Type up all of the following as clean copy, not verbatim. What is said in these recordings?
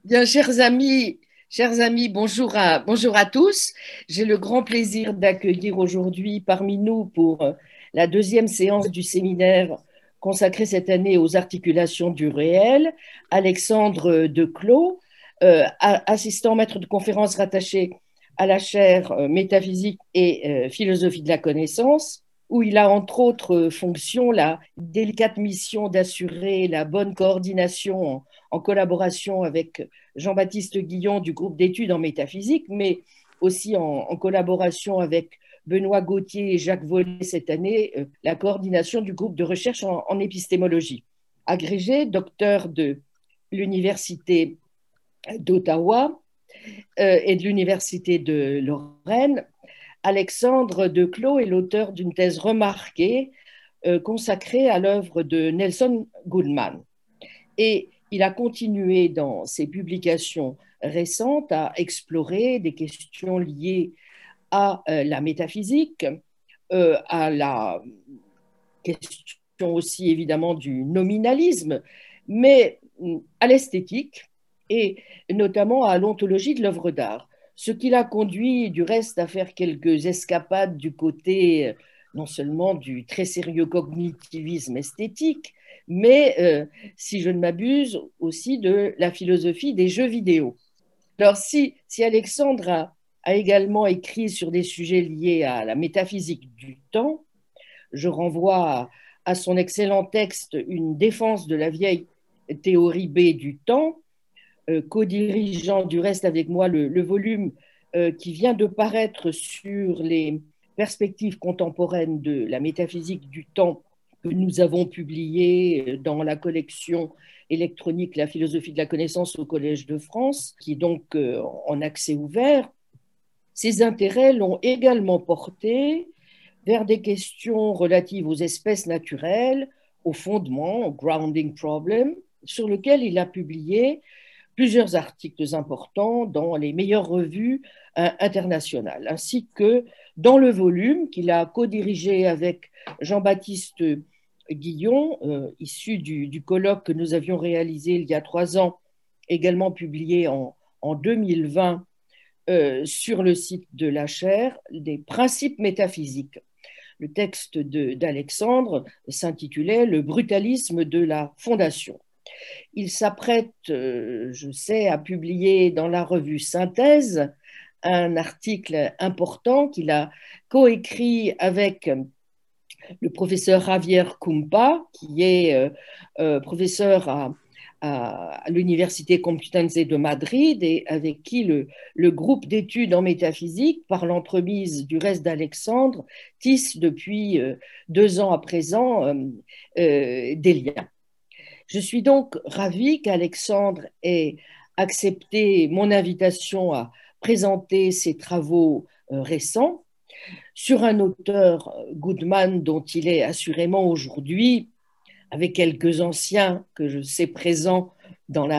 Bien, chers amis, bonjour à tous. J'ai le grand plaisir d'accueillir aujourd'hui parmi nous pour la deuxième séance du séminaire consacré cette année aux articulations du réel, Alexandre Declos, assistant maître de conférence rattaché à la chaire métaphysique et philosophie de la connaissance, où il a entre autres fonctions la délicate mission d'assurer la bonne coordination en collaboration avec Jean-Baptiste Guillon du groupe d'études en métaphysique, mais aussi en collaboration avec Benoît Gauthier et Jacques Vollet cette année, la coordination du groupe de recherche en épistémologie. Agrégé, docteur de l'Université d'Ottawa et de l'Université de Lorraine, Alexandre Declos est l'auteur d'une thèse remarquée consacrée à l'œuvre de Nelson Goodman. Et il a continué dans ses publications récentes à explorer des questions liées à la métaphysique, à la question aussi évidemment du nominalisme, mais à l'esthétique et notamment à l'ontologie de l'œuvre d'art. Ce qui l'a conduit du reste à faire quelques escapades du côté non seulement du très sérieux cognitivisme esthétique, mais, si je ne m'abuse, aussi de la philosophie des jeux vidéo. Alors, si Alexandre a également écrit sur des sujets liés à la métaphysique du temps, je renvoie à son excellent texte Une défense de la vieille théorie B du temps, co-dirigeant du reste avec moi le volume qui vient de paraître sur les perspectives contemporaines de la métaphysique du temps que nous avons publié dans la collection électronique La philosophie de la connaissance au Collège de France, qui est donc en accès ouvert. Ces intérêts l'ont également porté vers des questions relatives aux espèces naturelles, aux fondements, au grounding problem, sur lequel il a publié plusieurs articles importants dans les meilleures revues internationales, ainsi que dans le volume qu'il a co-dirigé avec Jean-Baptiste Guillon, issu du colloque que nous avions réalisé il y a 3 ans, également publié en 2020 sur le site de la chaire des principes métaphysiques. Le texte d'Alexandre s'intitulait Le brutalisme de la fondation. Il s'apprête, je sais, à publier dans la revue Synthèse un article important qu'il a coécrit avec le professeur Javier Kumpa, qui est professeur à l'Université Complutense de Madrid et avec qui le groupe d'études en métaphysique, par l'entremise du reste d'Alexandre, tisse depuis 2 ans à présent des liens. Je suis donc ravie qu'Alexandre ait accepté mon invitation à présenter ses travaux récents sur un auteur, Goodman, dont il est assurément aujourd'hui, avec quelques anciens que je sais présents dans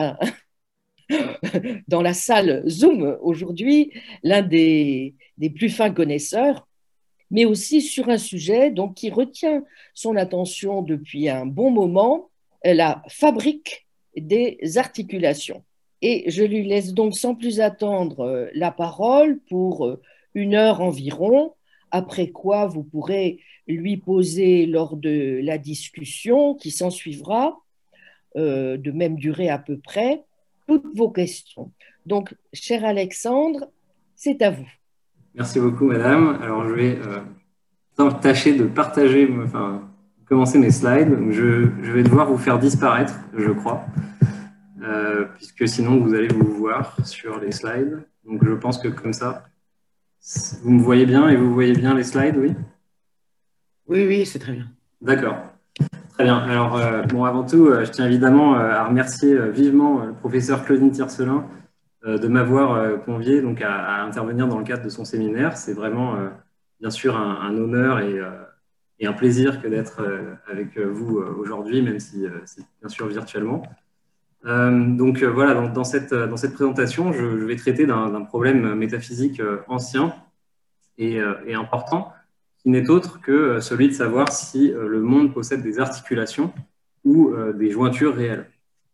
dans la salle Zoom aujourd'hui, l'un des plus fins connaisseurs, mais aussi sur un sujet donc, qui retient son attention depuis un bon moment, la fabrique des articulations. Et je lui laisse donc sans plus attendre la parole pour 1 heure environ, après quoi vous pourrez lui poser lors de la discussion qui s'ensuivra, de même durée à peu près, toutes vos questions. Donc, cher Alexandre, c'est à vous. Merci beaucoup, madame. Alors, je vais tâcher de partager, commencer mes slides. Donc, je vais devoir vous faire disparaître, je crois, puisque sinon, vous allez vous voir sur les slides. Donc, je pense que comme ça, vous me voyez bien et vous voyez bien les slides, oui? Oui, oui, c'est très bien. D'accord. Très bien. Alors, bon, avant tout, je tiens évidemment à remercier vivement le professeur Claudine Tiercelin de m'avoir convié donc, à intervenir dans le cadre de son séminaire. C'est vraiment, bien sûr, un honneur et un plaisir que d'être avec vous aujourd'hui, même si c'est bien sûr virtuellement. Donc, voilà, dans cette présentation, je vais traiter d'un problème métaphysique ancien et important, qui n'est autre que celui de savoir si le monde possède des articulations ou des jointures réelles.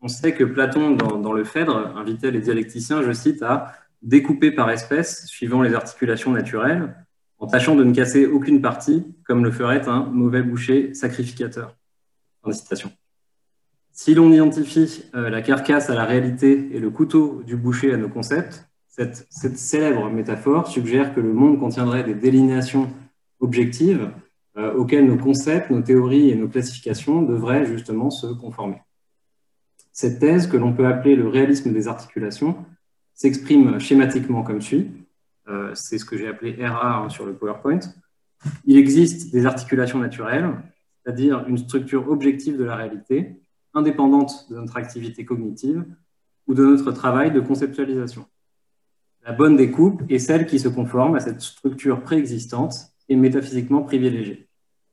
On sait que Platon, dans le Phèdre, invitait les dialecticiens, je cite, à découper par espèce, suivant les articulations naturelles, en tâchant de ne casser aucune partie, comme le ferait un mauvais boucher sacrificateur. Fin de citation. Si l'on identifie la carcasse à la réalité et le couteau du boucher à nos concepts, cette célèbre métaphore suggère que le monde contiendrait des délinéations objectives auxquelles nos concepts, nos théories et nos classifications devraient justement se conformer. Cette thèse, que l'on peut appeler le réalisme des articulations, s'exprime schématiquement comme suit. C'est ce que j'ai appelé RA sur le PowerPoint. Il existe des articulations naturelles, c'est-à-dire une structure objective de la réalité, indépendante de notre activité cognitive ou de notre travail de conceptualisation. La bonne découpe est celle qui se conforme à cette structure préexistante et métaphysiquement privilégiée.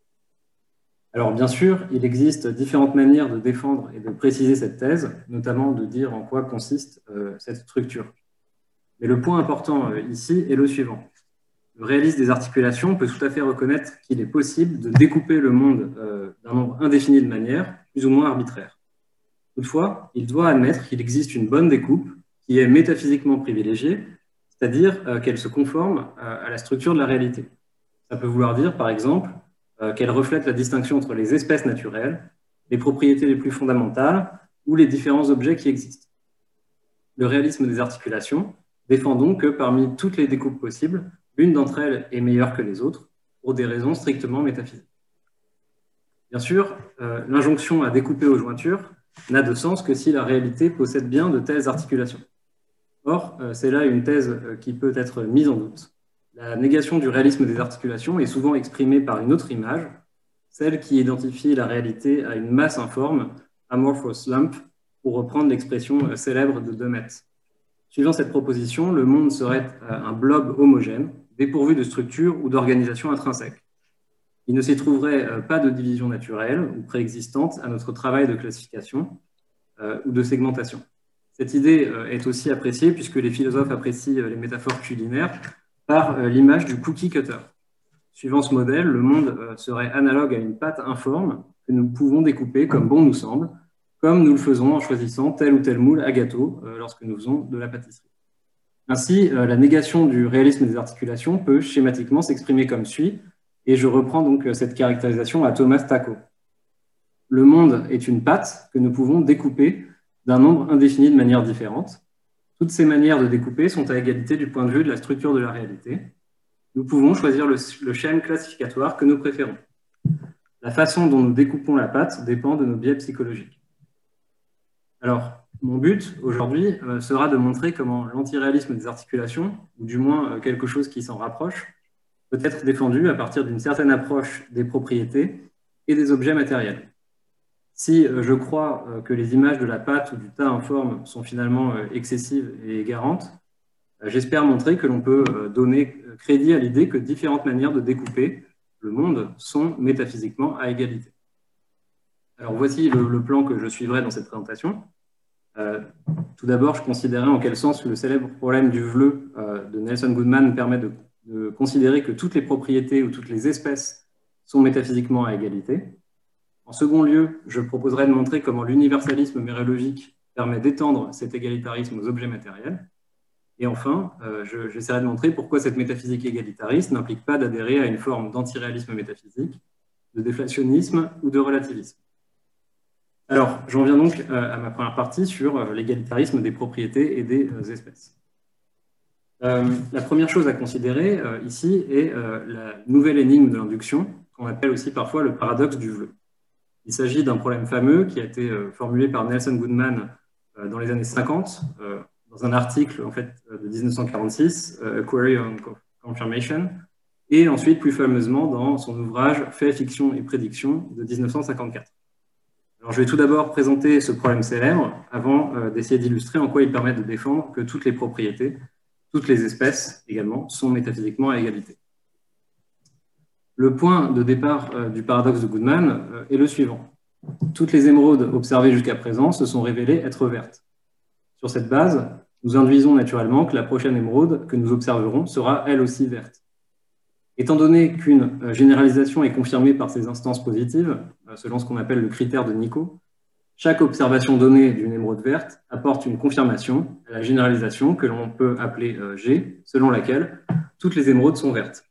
Alors bien sûr, il existe différentes manières de défendre et de préciser cette thèse, notamment de dire en quoi consiste cette structure. Mais le point important ici est le suivant. Le réaliste des articulations peut tout à fait reconnaître qu'il est possible de découper le monde d'un nombre indéfini de manières, plus ou moins arbitraires. Toutefois, il doit admettre qu'il existe une bonne découpe qui est métaphysiquement privilégiée, c'est-à-dire qu'elle se conforme à la structure de la réalité. Ça peut vouloir dire, par exemple, qu'elle reflète la distinction entre les espèces naturelles, les propriétés les plus fondamentales ou les différents objets qui existent. Le réalisme des articulations défend donc que parmi toutes les découpes possibles, l'une d'entre elles est meilleure que les autres pour des raisons strictement métaphysiques. Bien sûr, l'injonction à découper aux jointures n'a de sens que si la réalité possède bien de telles articulations. Or, c'est là une thèse qui peut être mise en doute. La négation du réalisme des articulations est souvent exprimée par une autre image, celle qui identifie la réalité à une masse informe, amorphous lump, pour reprendre l'expression célèbre de Demet. Suivant cette proposition, le monde serait un blob homogène, dépourvu de structure ou d'organisation intrinsèque. Il ne s'y trouverait pas de division naturelle ou préexistante à notre travail de classification ou de segmentation. Cette idée est aussi appréciée puisque les philosophes apprécient les métaphores culinaires par l'image du cookie cutter. Suivant ce modèle, le monde serait analogue à une pâte informe que nous pouvons découper comme bon nous semble, comme nous le faisons en choisissant tel ou tel moule à gâteau lorsque nous faisons de la pâtisserie. Ainsi, la négation du réalisme des articulations peut schématiquement s'exprimer comme suit, et je reprends donc cette caractérisation à Thomas Tacco. Le monde est une pâte que nous pouvons découper d'un nombre indéfini de manières différentes. Toutes ces manières de découper sont à égalité du point de vue de la structure de la réalité. Nous pouvons choisir le schème classificatoire que nous préférons. La façon dont nous découpons la pâte dépend de nos biais psychologiques. Alors, mon but aujourd'hui sera de montrer comment l'antiréalisme des articulations, ou du moins quelque chose qui s'en rapproche, peut être défendu à partir d'une certaine approche des propriétés et des objets matériels. Si je crois que les images de la pâte ou du tas informe sont finalement excessives et égarantes, j'espère montrer que l'on peut donner crédit à l'idée que différentes manières de découper le monde sont métaphysiquement à égalité. Alors voici le plan que je suivrai dans cette présentation. Tout d'abord, je considérais en quel sens le célèbre problème du vleu de Nelson Goodman permet de considérer que toutes les propriétés ou toutes les espèces sont métaphysiquement à égalité. En second lieu, je proposerai de montrer comment l'universalisme mérologique permet d'étendre cet égalitarisme aux objets matériels. Et enfin, j'essaierai de montrer pourquoi cette métaphysique égalitariste n'implique pas d'adhérer à une forme d'antiréalisme métaphysique, de déflationnisme ou de relativisme. Alors, j'en viens donc à ma première partie sur l'égalitarisme des propriétés et des espèces. La première chose à considérer ici est la nouvelle énigme de l'induction, qu'on appelle aussi parfois le paradoxe du vleu. Il s'agit d'un problème fameux qui a été formulé par Nelson Goodman dans les années 50, dans un article en fait, de 1946, A Query on Confirmation, et ensuite plus fameusement dans son ouvrage Faits, fiction et prédiction de 1954. Alors, je vais tout d'abord présenter ce problème célèbre avant d'essayer d'illustrer en quoi il permet de défendre que toutes les propriétés, toutes les espèces également, sont métaphysiquement à égalité. Le point de départ du paradoxe de Goodman est le suivant. Toutes les émeraudes observées jusqu'à présent se sont révélées être vertes. Sur cette base, nous induisons naturellement que la prochaine émeraude que nous observerons sera elle aussi verte. Étant donné qu'une généralisation est confirmée par ces instances positives, selon ce qu'on appelle le critère de Nico, chaque observation donnée d'une émeraude verte apporte une confirmation à la généralisation que l'on peut appeler G, selon laquelle toutes les émeraudes sont vertes.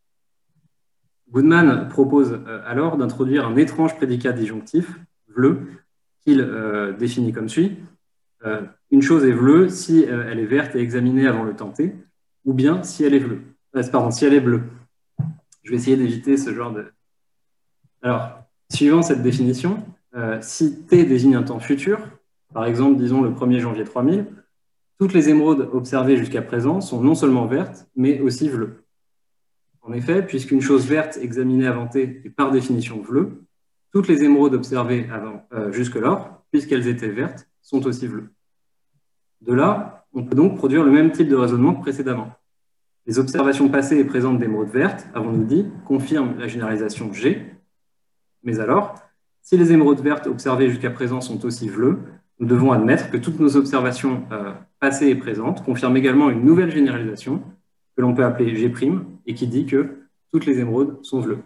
Goodman propose alors d'introduire un étrange prédicat disjonctif, vleu, qu'il définit comme suit. Une chose est vleu si elle est verte et examinée avant le tenter, ou bien si elle est bleue. Si elle est bleue. Je vais essayer d'éviter ce genre de... Alors, suivant cette définition, si T désigne un temps futur, par exemple, disons le 1er janvier 3000, toutes les émeraudes observées jusqu'à présent sont non seulement vertes, mais aussi vleues. En effet, puisqu'une chose verte examinée avant T est par définition vleu, toutes les émeraudes observées jusque-lors, puisqu'elles étaient vertes, sont aussi vleues. De là, on peut donc produire le même type de raisonnement que précédemment. Les observations passées et présentes d'émeraudes vertes, avons-nous dit, confirment la généralisation G. Mais alors, si les émeraudes vertes observées jusqu'à présent sont aussi vleues, nous devons admettre que toutes nos observations passées et présentes confirment également une nouvelle généralisation que l'on peut appeler G' et qui dit que toutes les émeraudes sont vleues.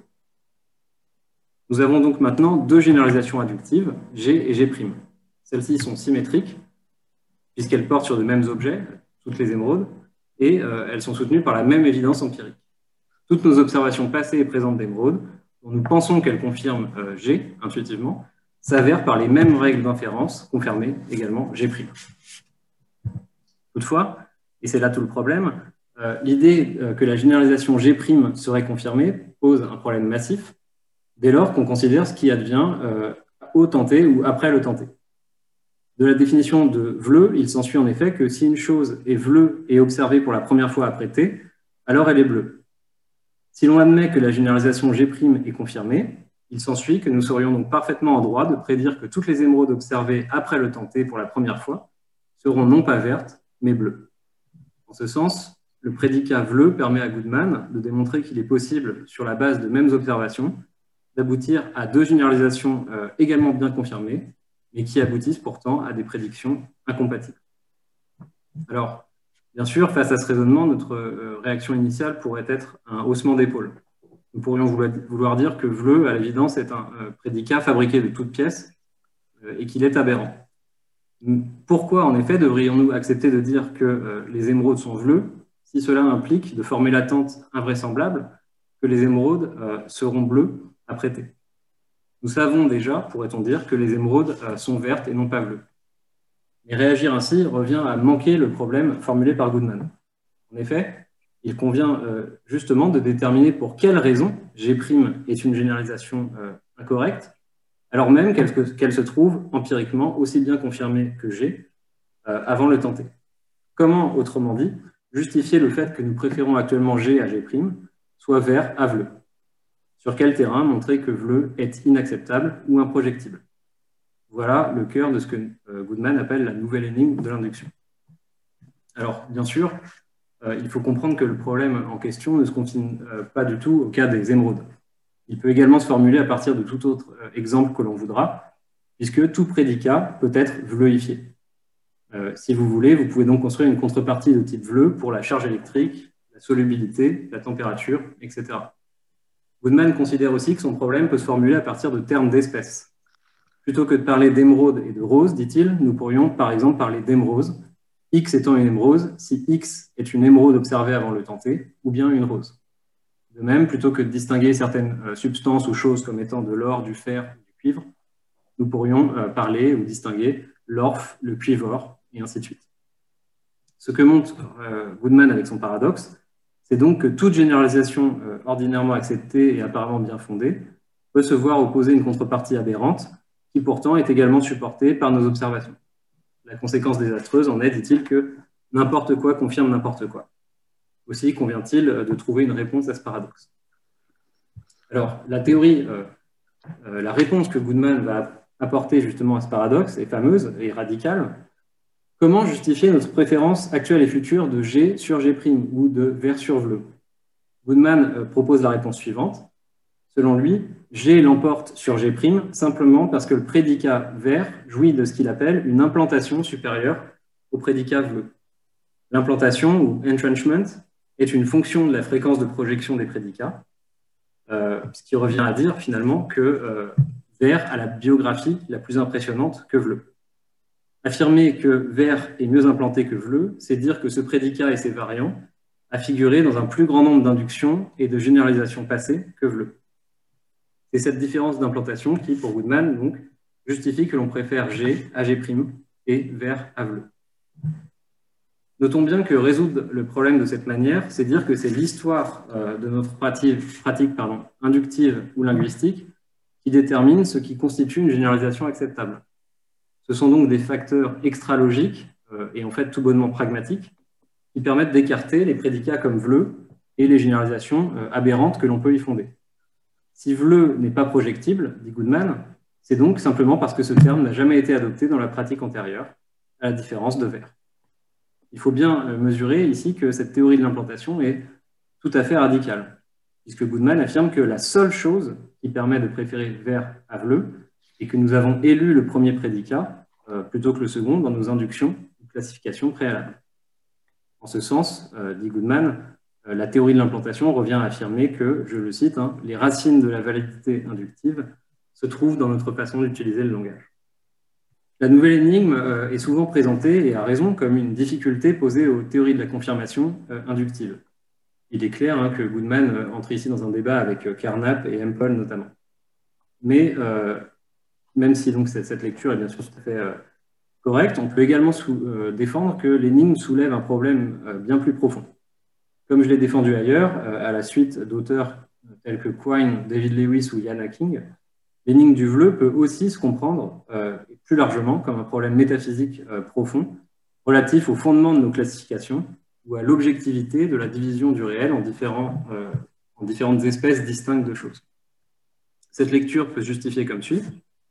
Nous avons donc maintenant deux généralisations inductives, G et G'. Celles-ci sont symétriques puisqu'elles portent sur de mêmes objets, toutes les émeraudes, et elles sont soutenues par la même évidence empirique. Toutes nos observations passées et présentes d'émeraudes, dont nous pensons qu'elles confirment G intuitivement, s'avèrent par les mêmes règles d'inférence confirmées également G'. Toutefois, et c'est là tout le problème, l'idée que la généralisation G' serait confirmée pose un problème massif dès lors qu'on considère ce qui advient au tenté ou après le tenté. De la définition de vleu, il s'ensuit en effet que si une chose est vleu et observée pour la première fois après T, alors elle est bleue. Si l'on admet que la généralisation G' est confirmée, il s'ensuit que nous serions donc parfaitement en droit de prédire que toutes les émeraudes observées après le tenté pour la première fois seront non pas vertes, mais bleues. En ce sens, le prédicat vleu permet à Goodman de démontrer qu'il est possible, sur la base de mêmes observations, d'aboutir à deux généralisations également bien confirmées, mais qui aboutissent pourtant à des prédictions incompatibles. Alors, bien sûr, face à ce raisonnement, notre réaction initiale pourrait être un haussement d'épaule. Nous pourrions vouloir dire que vleu, à l'évidence, est un prédicat fabriqué de toutes pièces et qu'il est aberrant. Pourquoi, en effet, devrions-nous accepter de dire que les émeraudes sont vleues si cela implique de former l'attente invraisemblable que les émeraudes seront bleues après T? Nous savons déjà, pourrait-on dire, que les émeraudes sont vertes et non pas bleues. Mais réagir ainsi revient à manquer le problème formulé par Goodman. En effet, il convient justement de déterminer pour quelles raisons G' est une généralisation incorrecte, alors même qu'elle se trouve empiriquement aussi bien confirmée que G avant le tenté. Comment, autrement dit, justifier le fait que nous préférons actuellement G à G', soit vert à vleu? Sur quel terrain montrer que vleu est inacceptable ou improjectible? Voilà le cœur de ce que Goodman appelle la nouvelle énigme de l'induction. Alors, bien sûr, il faut comprendre que le problème en question ne se confine pas du tout au cas des émeraudes. Il peut également se formuler à partir de tout autre exemple que l'on voudra, puisque tout prédicat peut être vleuifié. Si vous voulez, vous pouvez donc construire une contrepartie de type vleu pour la charge électrique, la solubilité, la température, etc. Goodman considère aussi que son problème peut se formuler à partir de termes d'espèces. Plutôt que de parler d'émeraude et de rose, dit-il, nous pourrions par exemple parler d'émeraude, X étant une émeraude, si X est une émeraude observée avant le tenté, ou bien une rose. De même, plutôt que de distinguer certaines substances ou choses comme étant de l'or, du fer, du cuivre, nous pourrions parler ou distinguer l'orfe, le cuivre, et ainsi de suite. Ce que montre Goodman avec son paradoxe, c'est donc que toute généralisation ordinairement acceptée et apparemment bien fondée peut se voir opposer une contrepartie aberrante qui pourtant est également supportée par nos observations. La conséquence désastreuse en est, dit-il, que n'importe quoi confirme n'importe quoi. Aussi convient-il de trouver une réponse à ce paradoxe. Alors, la réponse que Goodman va apporter justement à ce paradoxe est fameuse et radicale. Comment justifier notre préférence actuelle et future de G sur G' ou de vert sur vleu? Goodman propose la réponse suivante. Selon lui, G l'emporte sur G' simplement parce que le prédicat vert jouit de ce qu'il appelle une implantation supérieure au prédicat vleu. L'implantation, ou entrenchment, est une fonction de la fréquence de projection des prédicats, ce qui revient à dire finalement que vert a la biographie la plus impressionnante que vleu. Affirmer que vert est mieux implanté que bleu, c'est dire que ce prédicat et ses variants a figuré dans un plus grand nombre d'inductions et de généralisations passées que bleu. C'est cette différence d'implantation qui, pour Goodman, donc, justifie que l'on préfère G à G' et vert à bleu. Notons bien que résoudre le problème de cette manière, c'est dire que c'est l'histoire de notre pratique inductive ou linguistique qui détermine ce qui constitue une généralisation acceptable. Ce sont donc des facteurs extralogiques et en fait tout bonnement pragmatiques qui permettent d'écarter les prédicats comme bleu et les généralisations aberrantes que l'on peut y fonder. Si bleu n'est pas projectible, dit Goodman, c'est donc simplement parce que ce terme n'a jamais été adopté dans la pratique antérieure, à la différence de vert. Il faut bien mesurer ici que cette théorie de l'implantation est tout à fait radicale, puisque Goodman affirme que la seule chose qui permet de préférer vert à bleu est que nous avons élu le premier prédicat plutôt que le second dans nos inductions ou classifications préalables. En ce sens, dit Goodman, la théorie de l'implantation revient à affirmer que, je le cite, les racines de la validité inductive se trouvent dans notre façon d'utiliser le langage. La nouvelle énigme est souvent présentée, et à raison, comme une difficulté posée aux théories de la confirmation inductive. Il est clair que Goodman entre ici dans un débat avec Carnap et Hempel notamment. Mais même si donc, cette lecture est bien sûr tout à fait correcte, on peut également défendre que l'énigme soulève un problème bien plus profond. Comme je l'ai défendu ailleurs, à la suite d'auteurs tels que Quine, David Lewis ou Ian Hacking, l'énigme du bleu peut aussi se comprendre plus largement comme un problème métaphysique profond relatif au fondement de nos classifications ou à l'objectivité de la division du réel en différentes espèces distinctes de choses. Cette lecture peut se justifier comme suit.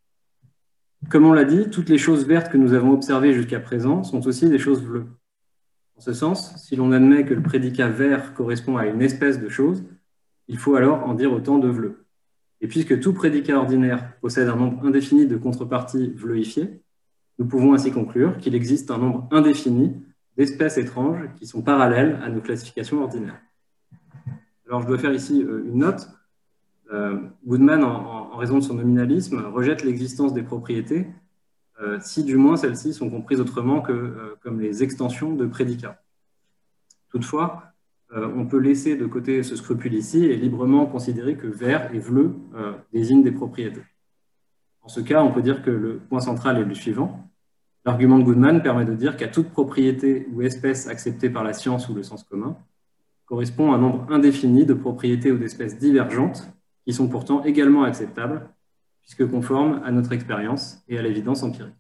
Comme on l'a dit, toutes les choses vertes que nous avons observées jusqu'à présent sont aussi des choses bleues. En ce sens, si l'on admet que le prédicat vert correspond à une espèce de chose, il faut alors en dire autant de bleu. Et puisque tout prédicat ordinaire possède un nombre indéfini de contreparties bleuifiées, nous pouvons ainsi conclure qu'il existe un nombre indéfini d'espèces étranges qui sont parallèles à nos classifications ordinaires. Alors je dois faire ici une note. Goodman, en raison de son nominalisme, rejette l'existence des propriétés si du moins celles-ci sont comprises autrement que comme les extensions de prédicats. Toutefois, on peut laisser de côté ce scrupule ici et librement considérer que vert et bleu désignent des propriétés. En ce cas, on peut dire que le point central est le suivant. L'argument de Goodman permet de dire qu'à toute propriété ou espèce acceptée par la science ou le sens commun correspond un nombre indéfini de propriétés ou d'espèces divergentes qui sont pourtant également acceptables puisque conformes à notre expérience et à l'évidence empirique.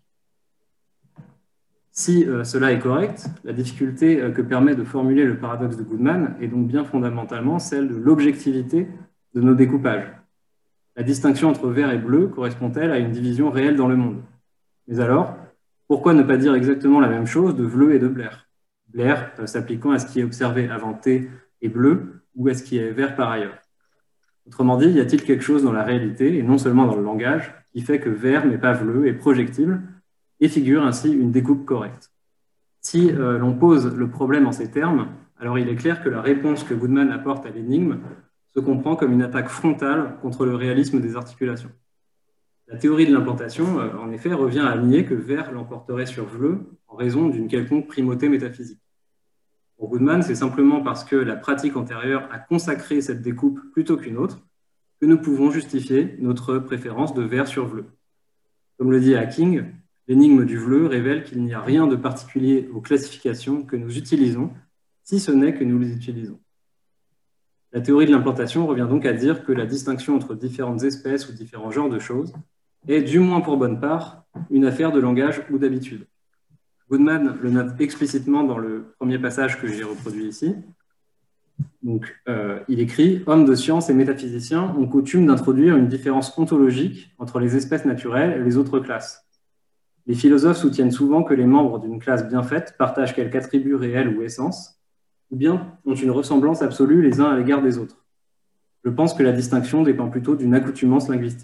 Si cela est correct, la difficulté que permet de formuler le paradoxe de Goodman est donc bien fondamentalement celle de l'objectivité de nos découpages. La distinction entre vert et bleu correspond-elle à une division réelle dans le monde? Mais alors, pourquoi ne pas dire exactement la même chose de bleu et de Blair? Blair s'appliquant à ce qui est observé avant T et bleu ou à ce qui est vert par ailleurs. Autrement dit, y a-t-il quelque chose dans la réalité, et non seulement dans le langage, qui fait que vert mais pas bleu est projectible et figure ainsi une découpe correcte? Si l'on pose le problème en ces termes, alors il est clair que la réponse que Goodman apporte à l'énigme se comprend comme une attaque frontale contre le réalisme des articulations. La théorie de l'implantation, en effet, revient à nier que vert l'emporterait sur bleu en raison d'une quelconque primauté métaphysique. Pour Goodman, c'est simplement parce que la pratique antérieure a consacré cette découpe plutôt qu'une autre que nous pouvons justifier notre préférence de vert sur bleu. Comme le dit Hacking, l'énigme du bleu révèle qu'il n'y a rien de particulier aux classifications que nous utilisons, si ce n'est que nous les utilisons. La théorie de l'implantation revient donc à dire que la distinction entre différentes espèces ou différents genres de choses est, du moins pour bonne part, une affaire de langage ou d'habitude. Goodman le note explicitement dans le premier passage que j'ai reproduit ici. Donc, il écrit « Hommes de science et métaphysiciens ont coutume d'introduire une différence ontologique entre les espèces naturelles et les autres classes. Les philosophes soutiennent souvent que les membres d'une classe bien faite partagent quelque attribut réel ou essence, ou bien ont une ressemblance absolue les uns à l'égard des autres. Je pense que la distinction dépend plutôt d'une accoutumance linguistique. »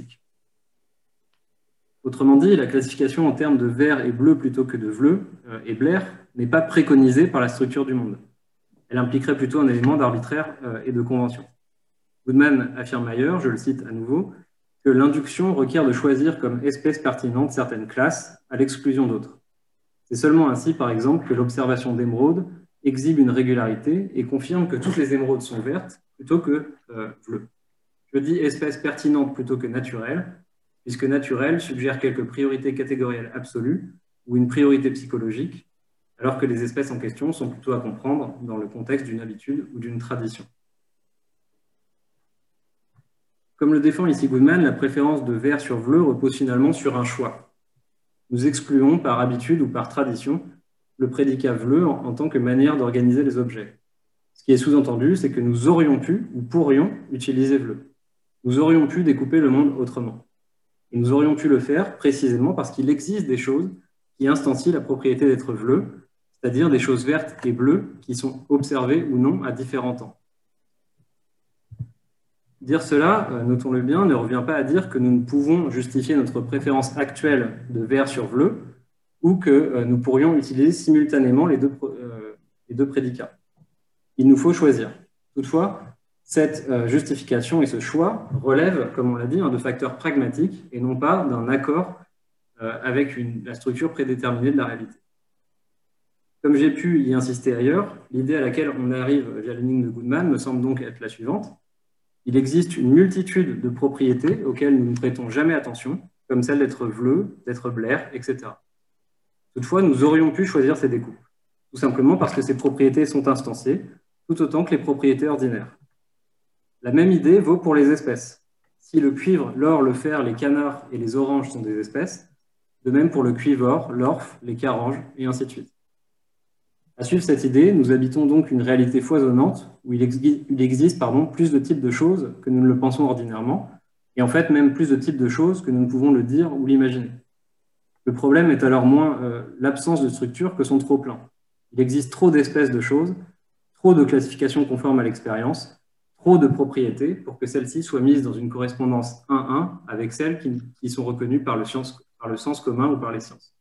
Autrement dit, la classification en termes de vert et bleu plutôt que de bleu et Blair n'est pas préconisée par la structure du monde. Elle impliquerait plutôt un élément d'arbitraire et de convention. Goodman affirme ailleurs, je le cite à nouveau, que l'induction requiert de choisir comme espèce pertinente certaines classes à l'exclusion d'autres. C'est seulement ainsi, par exemple, que l'observation d'émeraude exhibe une régularité et confirme que toutes les émeraudes sont vertes plutôt que bleues. Je dis espèce pertinente plutôt que naturelle, puisque naturelle suggère quelques priorités catégorielles absolues ou une priorité psychologique, alors que les espèces en question sont plutôt à comprendre dans le contexte d'une habitude ou d'une tradition. Comme le défend ici Goodman, la préférence de vert sur bleu repose finalement sur un choix. Nous excluons par habitude ou par tradition le prédicat bleu en tant que manière d'organiser les objets. Ce qui est sous-entendu, c'est que nous aurions pu ou pourrions utiliser bleu. Nous aurions pu découper le monde autrement. Et nous aurions pu le faire précisément parce qu'il existe des choses qui instancient la propriété d'être bleu, c'est-à-dire des choses vertes et bleues qui sont observées ou non à différents temps. Dire cela, notons-le bien, ne revient pas à dire que nous ne pouvons justifier notre préférence actuelle de vert sur bleu ou que nous pourrions utiliser simultanément les deux prédicats. Il nous faut choisir. Toutefois, cette justification et ce choix relèvent, comme on l'a dit, de facteurs pragmatiques et non pas d'un accord avec la structure prédéterminée de la réalité. Comme j'ai pu y insister ailleurs, l'idée à laquelle on arrive via l'énigme de Goodman me semble donc être la suivante. Il existe une multitude de propriétés auxquelles nous ne prêtons jamais attention, comme celle d'être bleu, d'être blair, etc. Toutefois, nous aurions pu choisir ces découpes, tout simplement parce que ces propriétés sont instanciées, tout autant que les propriétés ordinaires. La même idée vaut pour les espèces. Si le cuivre, l'or, le fer, les canards et les oranges sont des espèces, de même pour le cuivre, l'orfe, les caranges, et ainsi de suite. À suivre cette idée, nous habitons donc une réalité foisonnante où il existe plus de types de choses que nous ne le pensons ordinairement, et en fait même plus de types de choses que nous ne pouvons le dire ou l'imaginer. Le problème est alors moins l'absence de structure que son trop-plein. Il existe trop d'espèces de choses, trop de classifications conformes à l'expérience, trop de propriétés pour que celles-ci soient mises dans une correspondance 1-1 avec celles qui sont reconnues par le sens commun ou par les sciences.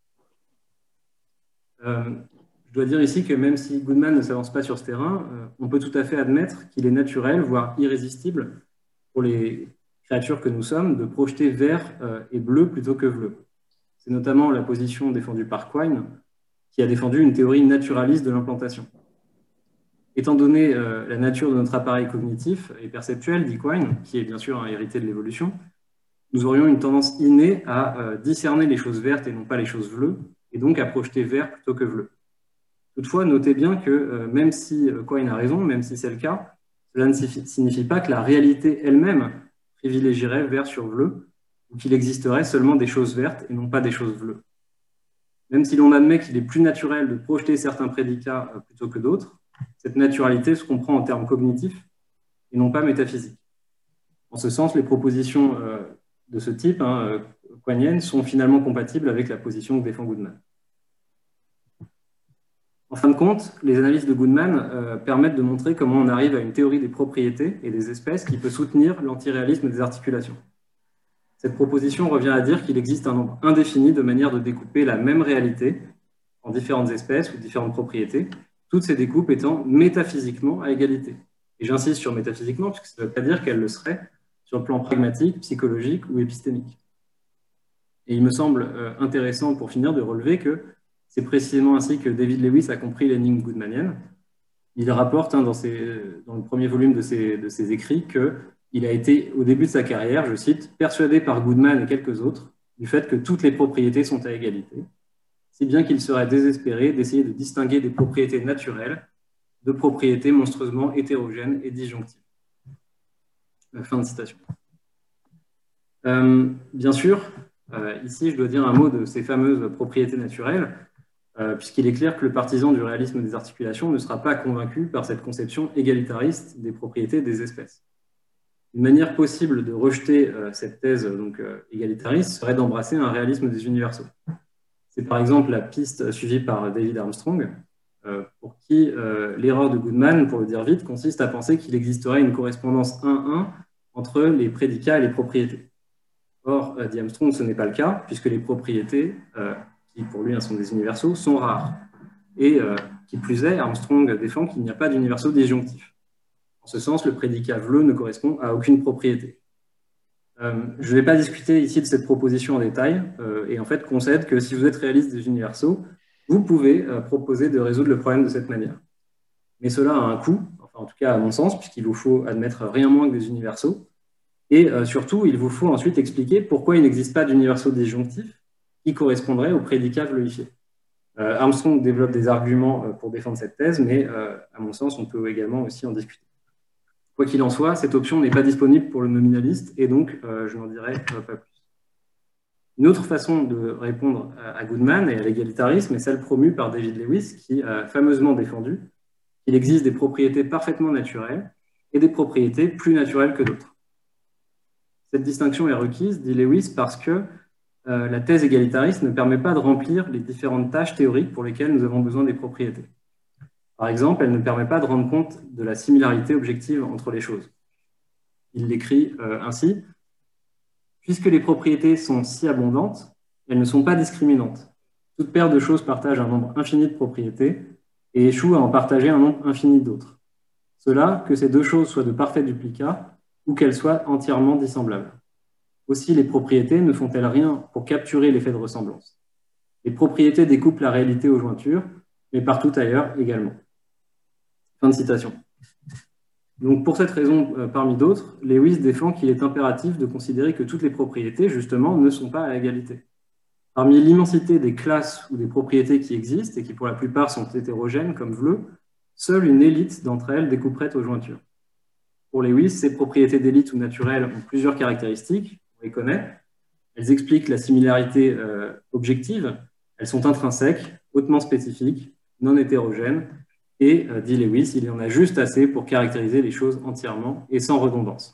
Je dois dire ici que même si Goodman ne s'avance pas sur ce terrain, on peut tout à fait admettre qu'il est naturel, voire irrésistible, pour les créatures que nous sommes, de projeter vert et bleu plutôt que bleu. C'est notamment la position défendue par Quine, qui a défendu une théorie naturaliste de l'implantation. Étant donné la nature de notre appareil cognitif et perceptuel, dit Quine, qui est bien sûr un hérité de l'évolution, nous aurions une tendance innée à discerner les choses vertes et non pas les choses bleues, et donc à projeter vert plutôt que bleu. Toutefois, notez bien que même si Quine a raison, même si c'est le cas, cela ne signifie pas que la réalité elle-même privilégierait vert sur bleu, ou qu'il existerait seulement des choses vertes et non pas des choses bleues. Même si l'on admet qu'il est plus naturel de projeter certains prédicats plutôt que d'autres, cette naturalité se comprend en termes cognitifs et non pas métaphysiques. En ce sens, les propositions de ce type, quiniennes, sont finalement compatibles avec la position que défend Goodman. En fin de compte, les analyses de Goodman permettent de montrer comment on arrive à une théorie des propriétés et des espèces qui peut soutenir l'antiréalisme des articulations. Cette proposition revient à dire qu'il existe un nombre indéfini de manières de découper la même réalité en différentes espèces ou différentes propriétés, toutes ces découpes étant métaphysiquement à égalité. Et j'insiste sur métaphysiquement, puisque ça ne veut pas dire qu'elles le seraient sur le plan pragmatique, psychologique ou épistémique. Et il me semble intéressant, pour finir, de relever que c'est précisément ainsi que David Lewis a compris l'énigme goodmanienne. Il rapporte dans le premier volume de ses écrits qu'il a été, au début de sa carrière, je cite, « persuadé par Goodman et quelques autres du fait que toutes les propriétés sont à égalité, si bien qu'il serait désespéré d'essayer de distinguer des propriétés naturelles de propriétés monstrueusement hétérogènes et disjonctives. » Fin de citation. Bien sûr, ici, je dois dire un mot de ces fameuses propriétés naturelles, puisqu'il est clair que le partisan du réalisme des articulations ne sera pas convaincu par cette conception égalitariste des propriétés des espèces. Une manière possible de rejeter cette thèse égalitariste serait d'embrasser un réalisme des universaux. C'est par exemple la piste suivie par David Armstrong, pour qui l'erreur de Goodman, pour le dire vite, consiste à penser qu'il existerait une correspondance 1-1 entre les prédicats et les propriétés. Or, dit Armstrong, ce n'est pas le cas, puisque les propriétés, qui pour lui sont des universaux, sont rares. Et qui plus est, Armstrong défend qu'il n'y a pas d'universaux disjonctifs. En ce sens, le prédicat bleu ne correspond à aucune propriété. Je ne vais pas discuter ici de cette proposition en détail, et en fait concède que si vous êtes réaliste des universaux, vous pouvez proposer de résoudre le problème de cette manière. Mais cela a un coût, enfin en tout cas à mon sens, puisqu'il vous faut admettre rien moins que des universaux. Et surtout, il vous faut ensuite expliquer pourquoi il n'existe pas d'universaux disjonctifs qui correspondraient au prédicat vloifié. Armstrong développe des arguments pour défendre cette thèse, mais à mon sens, on peut également aussi en discuter. Quoi qu'il en soit, cette option n'est pas disponible pour le nominaliste, et donc je n'en dirai pas plus. Une autre façon de répondre à Goodman et à l'égalitarisme est celle promue par David Lewis, qui a fameusement défendu qu'il existe des propriétés parfaitement naturelles et des propriétés plus naturelles que d'autres. Cette distinction est requise, dit Lewis, parce que la thèse égalitariste ne permet pas de remplir les différentes tâches théoriques pour lesquelles nous avons besoin des propriétés. Par exemple, elle ne permet pas de rendre compte de la similarité objective entre les choses. Il l'écrit ainsi: puisque les propriétés sont si abondantes, elles ne sont pas discriminantes. Toute paire de choses partage un nombre infini de propriétés et échoue à en partager un nombre infini d'autres. Cela, que ces deux choses soient de parfaits duplicats ou qu'elles soient entièrement dissemblables. Aussi, les propriétés ne font-elles rien pour capturer l'effet de ressemblance. Les propriétés découpent la réalité aux jointures, mais partout ailleurs également. Fin de citation. Donc, pour cette raison, parmi d'autres, Lewis défend qu'il est impératif de considérer que toutes les propriétés, justement, ne sont pas à égalité. Parmi l'immensité des classes ou des propriétés qui existent, et qui pour la plupart sont hétérogènes, comme Vleu, seule une élite d'entre elles découperait aux jointures. Pour Lewis, ces propriétés d'élite ou naturelles ont plusieurs caractéristiques, on les connaît. Elles expliquent la similarité objective, elles sont intrinsèques, hautement spécifiques, non hétérogènes, et, dit Lewis, il y en a juste assez pour caractériser les choses entièrement et sans redondance.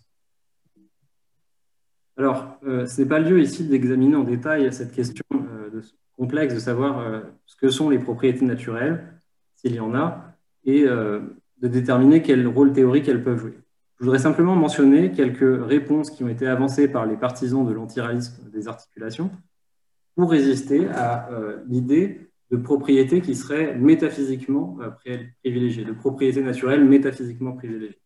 Alors, ce n'est pas le lieu ici d'examiner en détail cette question complexe de savoir ce que sont les propriétés naturelles, s'il y en a, et de déterminer quel rôle théorique elles peuvent jouer. Je voudrais simplement mentionner quelques réponses qui ont été avancées par les partisans de l'antiréalisme des articulations pour résister à l'idée de propriétés qui seraient métaphysiquement privilégiées, de propriétés naturelles métaphysiquement privilégiées.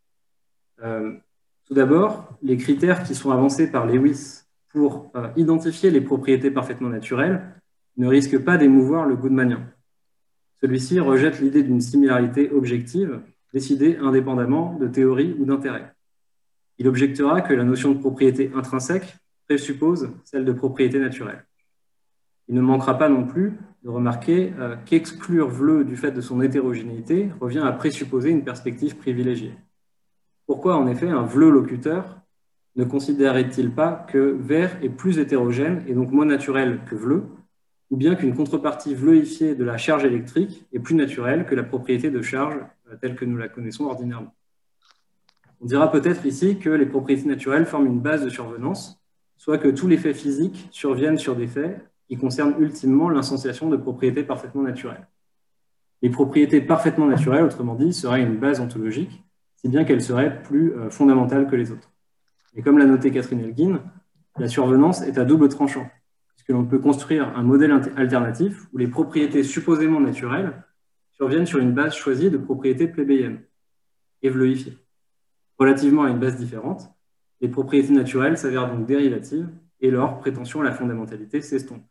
Tout d'abord, les critères qui sont avancés par Lewis pour identifier les propriétés parfaitement naturelles ne risquent pas d'émouvoir le goodmanien. Celui-ci rejette l'idée d'une similarité objective décidée indépendamment de théorie ou d'intérêt. Il objectera que la notion de propriété intrinsèque présuppose celle de propriété naturelle. Il ne manquera pas non plus de remarquer qu'exclure Vleu du fait de son hétérogénéité revient à présupposer une perspective privilégiée. Pourquoi, en effet, un Vleu locuteur ne considérait-il pas que Vert est plus hétérogène et donc moins naturel que Vleu, ou bien qu'une contrepartie vleuifiée de la charge électrique est plus naturelle que la propriété de charge telle que nous la connaissons ordinairement. On dira peut-être ici que les propriétés naturelles forment une base de survenance, soit que tous les faits physiques surviennent sur des faits qui concernent ultimement l'instanciation de propriétés parfaitement naturelles. Les propriétés parfaitement naturelles, autrement dit, seraient une base ontologique, si bien qu'elles seraient plus fondamentales que les autres. Et comme l'a noté Catherine Elgin, la survenance est à double tranchant, puisque l'on peut construire un modèle alternatif où les propriétés supposément naturelles surviennent sur une base choisie de propriétés plébéiennes et vleuifiées. Relativement à une base différente, les propriétés naturelles s'avèrent donc dérivatives et leur prétention à la fondamentalité s'estompe.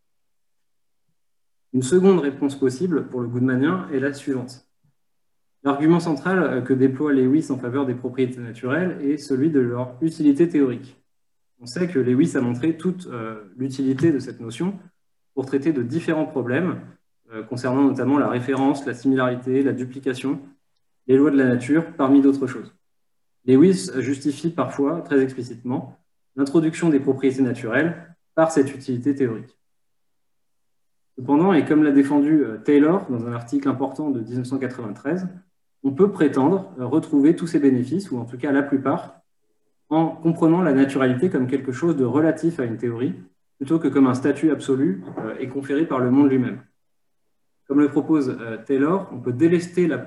Une seconde réponse possible pour le goodmanien est la suivante. L'argument central que déploie Lewis en faveur des propriétés naturelles est celui de leur utilité théorique. On sait que Lewis a montré toute l'utilité de cette notion pour traiter de différents problèmes concernant notamment la référence, la similarité, la duplication, les lois de la nature, parmi d'autres choses. Lewis justifie parfois, très explicitement, l'introduction des propriétés naturelles par cette utilité théorique. Cependant, et comme l'a défendu Taylor dans un article important de 1993, on peut prétendre retrouver tous ces bénéfices, ou en tout cas la plupart, en comprenant la naturalité comme quelque chose de relatif à une théorie, plutôt que comme un statut absolu et conféré par le monde lui-même. Comme le propose Taylor, on peut délester la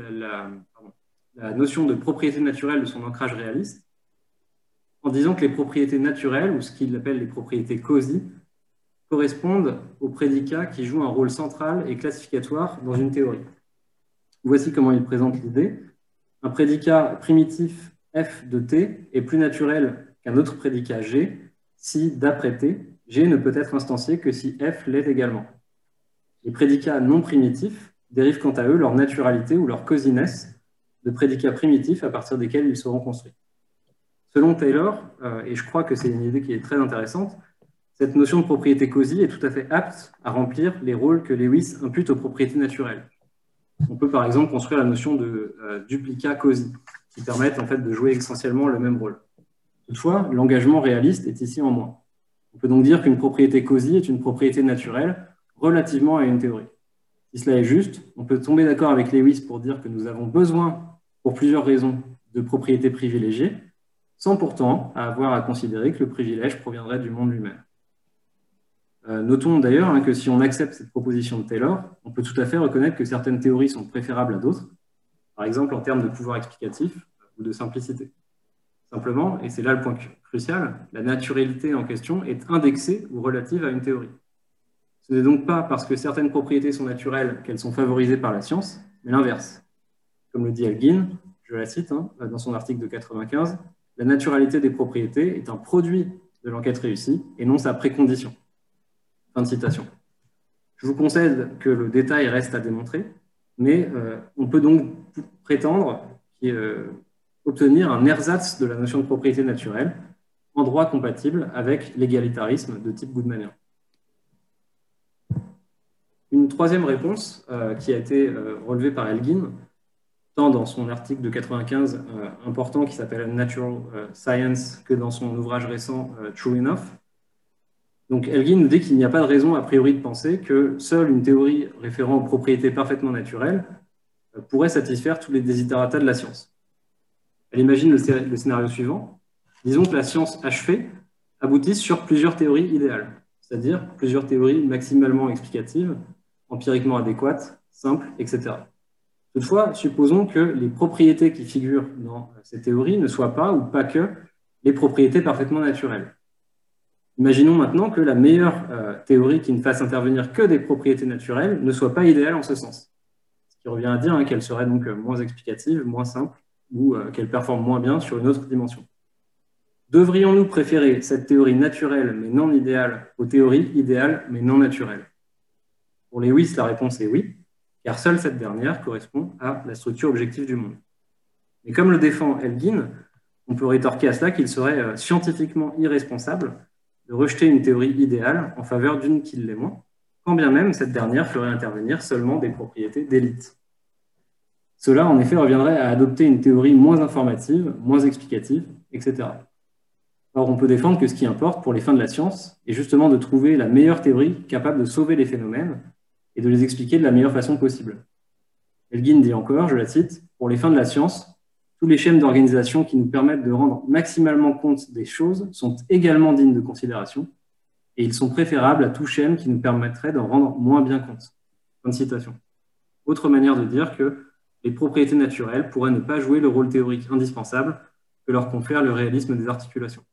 notion de propriété naturelle de son ancrage réaliste en disant que les propriétés naturelles, ou ce qu'il appelle les propriétés causes, correspondent aux prédicats qui jouent un rôle central et classificatoire dans une théorie. Voici comment il présente l'idée. Un prédicat primitif f de t est plus naturel qu'un autre prédicat g si, d'après t, g ne peut être instancié que si f l'est également. Les prédicats non primitifs dérivent quant à eux leur naturalité ou leur causiness de prédicats primitifs à partir desquels ils seront construits. Selon Taylor, et je crois que c'est une idée qui est très intéressante, cette notion de propriété cosy est tout à fait apte à remplir les rôles que Lewis impute aux propriétés naturelles. On peut par exemple construire la notion de duplicat cosy, qui permettent en fait de jouer essentiellement le même rôle. Toutefois, l'engagement réaliste est ici en moins. On peut donc dire qu'une propriété cosy est une propriété naturelle relativement à une théorie. Si cela est juste, on peut tomber d'accord avec Lewis pour dire que nous avons besoin, pour plusieurs raisons, de propriétés privilégiées, sans pourtant avoir à considérer que le privilège proviendrait du monde lui-même. Notons d'ailleurs que si on accepte cette proposition de Taylor, on peut tout à fait reconnaître que certaines théories sont préférables à d'autres, par exemple en termes de pouvoir explicatif ou de simplicité. Simplement, et c'est là le point crucial, la naturalité en question est indexée ou relative à une théorie. Ce n'est donc pas parce que certaines propriétés sont naturelles qu'elles sont favorisées par la science, mais l'inverse. Comme le dit Elgin, je la cite dans son article de 95, « La naturalité des propriétés est un produit de l'enquête réussie et non sa précondition. » Fin de citation. Je vous concède que le détail reste à démontrer, mais on peut donc prétendre obtenir un ersatz de la notion de propriété naturelle en droit compatible avec l'égalitarisme de type Goodmanien. Une troisième réponse qui a été relevée par Elgin, tant dans son article de 95 important qui s'appelle Natural Science que dans son ouvrage récent True Enough. Donc Elgin nous dit qu'il n'y a pas de raison a priori de penser que seule une théorie référant aux propriétés parfaitement naturelles pourrait satisfaire tous les desiderata de la science. Elle imagine le scénario suivant. Disons que la science achevée aboutisse sur plusieurs théories idéales, c'est-à-dire plusieurs théories maximalement explicatives, empiriquement adéquates, simples, etc. Toutefois, supposons que les propriétés qui figurent dans ces théories ne soient pas, ou pas que, les propriétés parfaitement naturelles. Imaginons maintenant que la meilleure théorie qui ne fasse intervenir que des propriétés naturelles ne soit pas idéale en ce sens. Ce qui revient à dire qu'elle serait donc moins explicative, moins simple, ou qu'elle performe moins bien sur une autre dimension. Devrions-nous préférer cette théorie naturelle mais non idéale aux théories idéales mais non naturelles? Pour Lewis, la réponse est oui, car seule cette dernière correspond à la structure objective du monde. Mais comme le défend Elgin, on peut rétorquer à cela qu'il serait scientifiquement irresponsable de rejeter une théorie idéale en faveur d'une qui l'est moins, quand bien même cette dernière ferait intervenir seulement des propriétés d'élite. Cela, en effet, reviendrait à adopter une théorie moins informative, moins explicative, etc. Or, on peut défendre que ce qui importe pour les fins de la science est justement de trouver la meilleure théorie capable de sauver les phénomènes et de les expliquer de la meilleure façon possible. Elgin dit encore, je la cite, « Pour les fins de la science, tous les schèmes d'organisation qui nous permettent de rendre maximalement compte des choses sont également dignes de considération et ils sont préférables à tout schème qui nous permettrait d'en rendre moins bien compte. » Fin de citation. Autre manière de dire que les propriétés naturelles pourraient ne pas jouer le rôle théorique indispensable que leur confère le réalisme des articulations.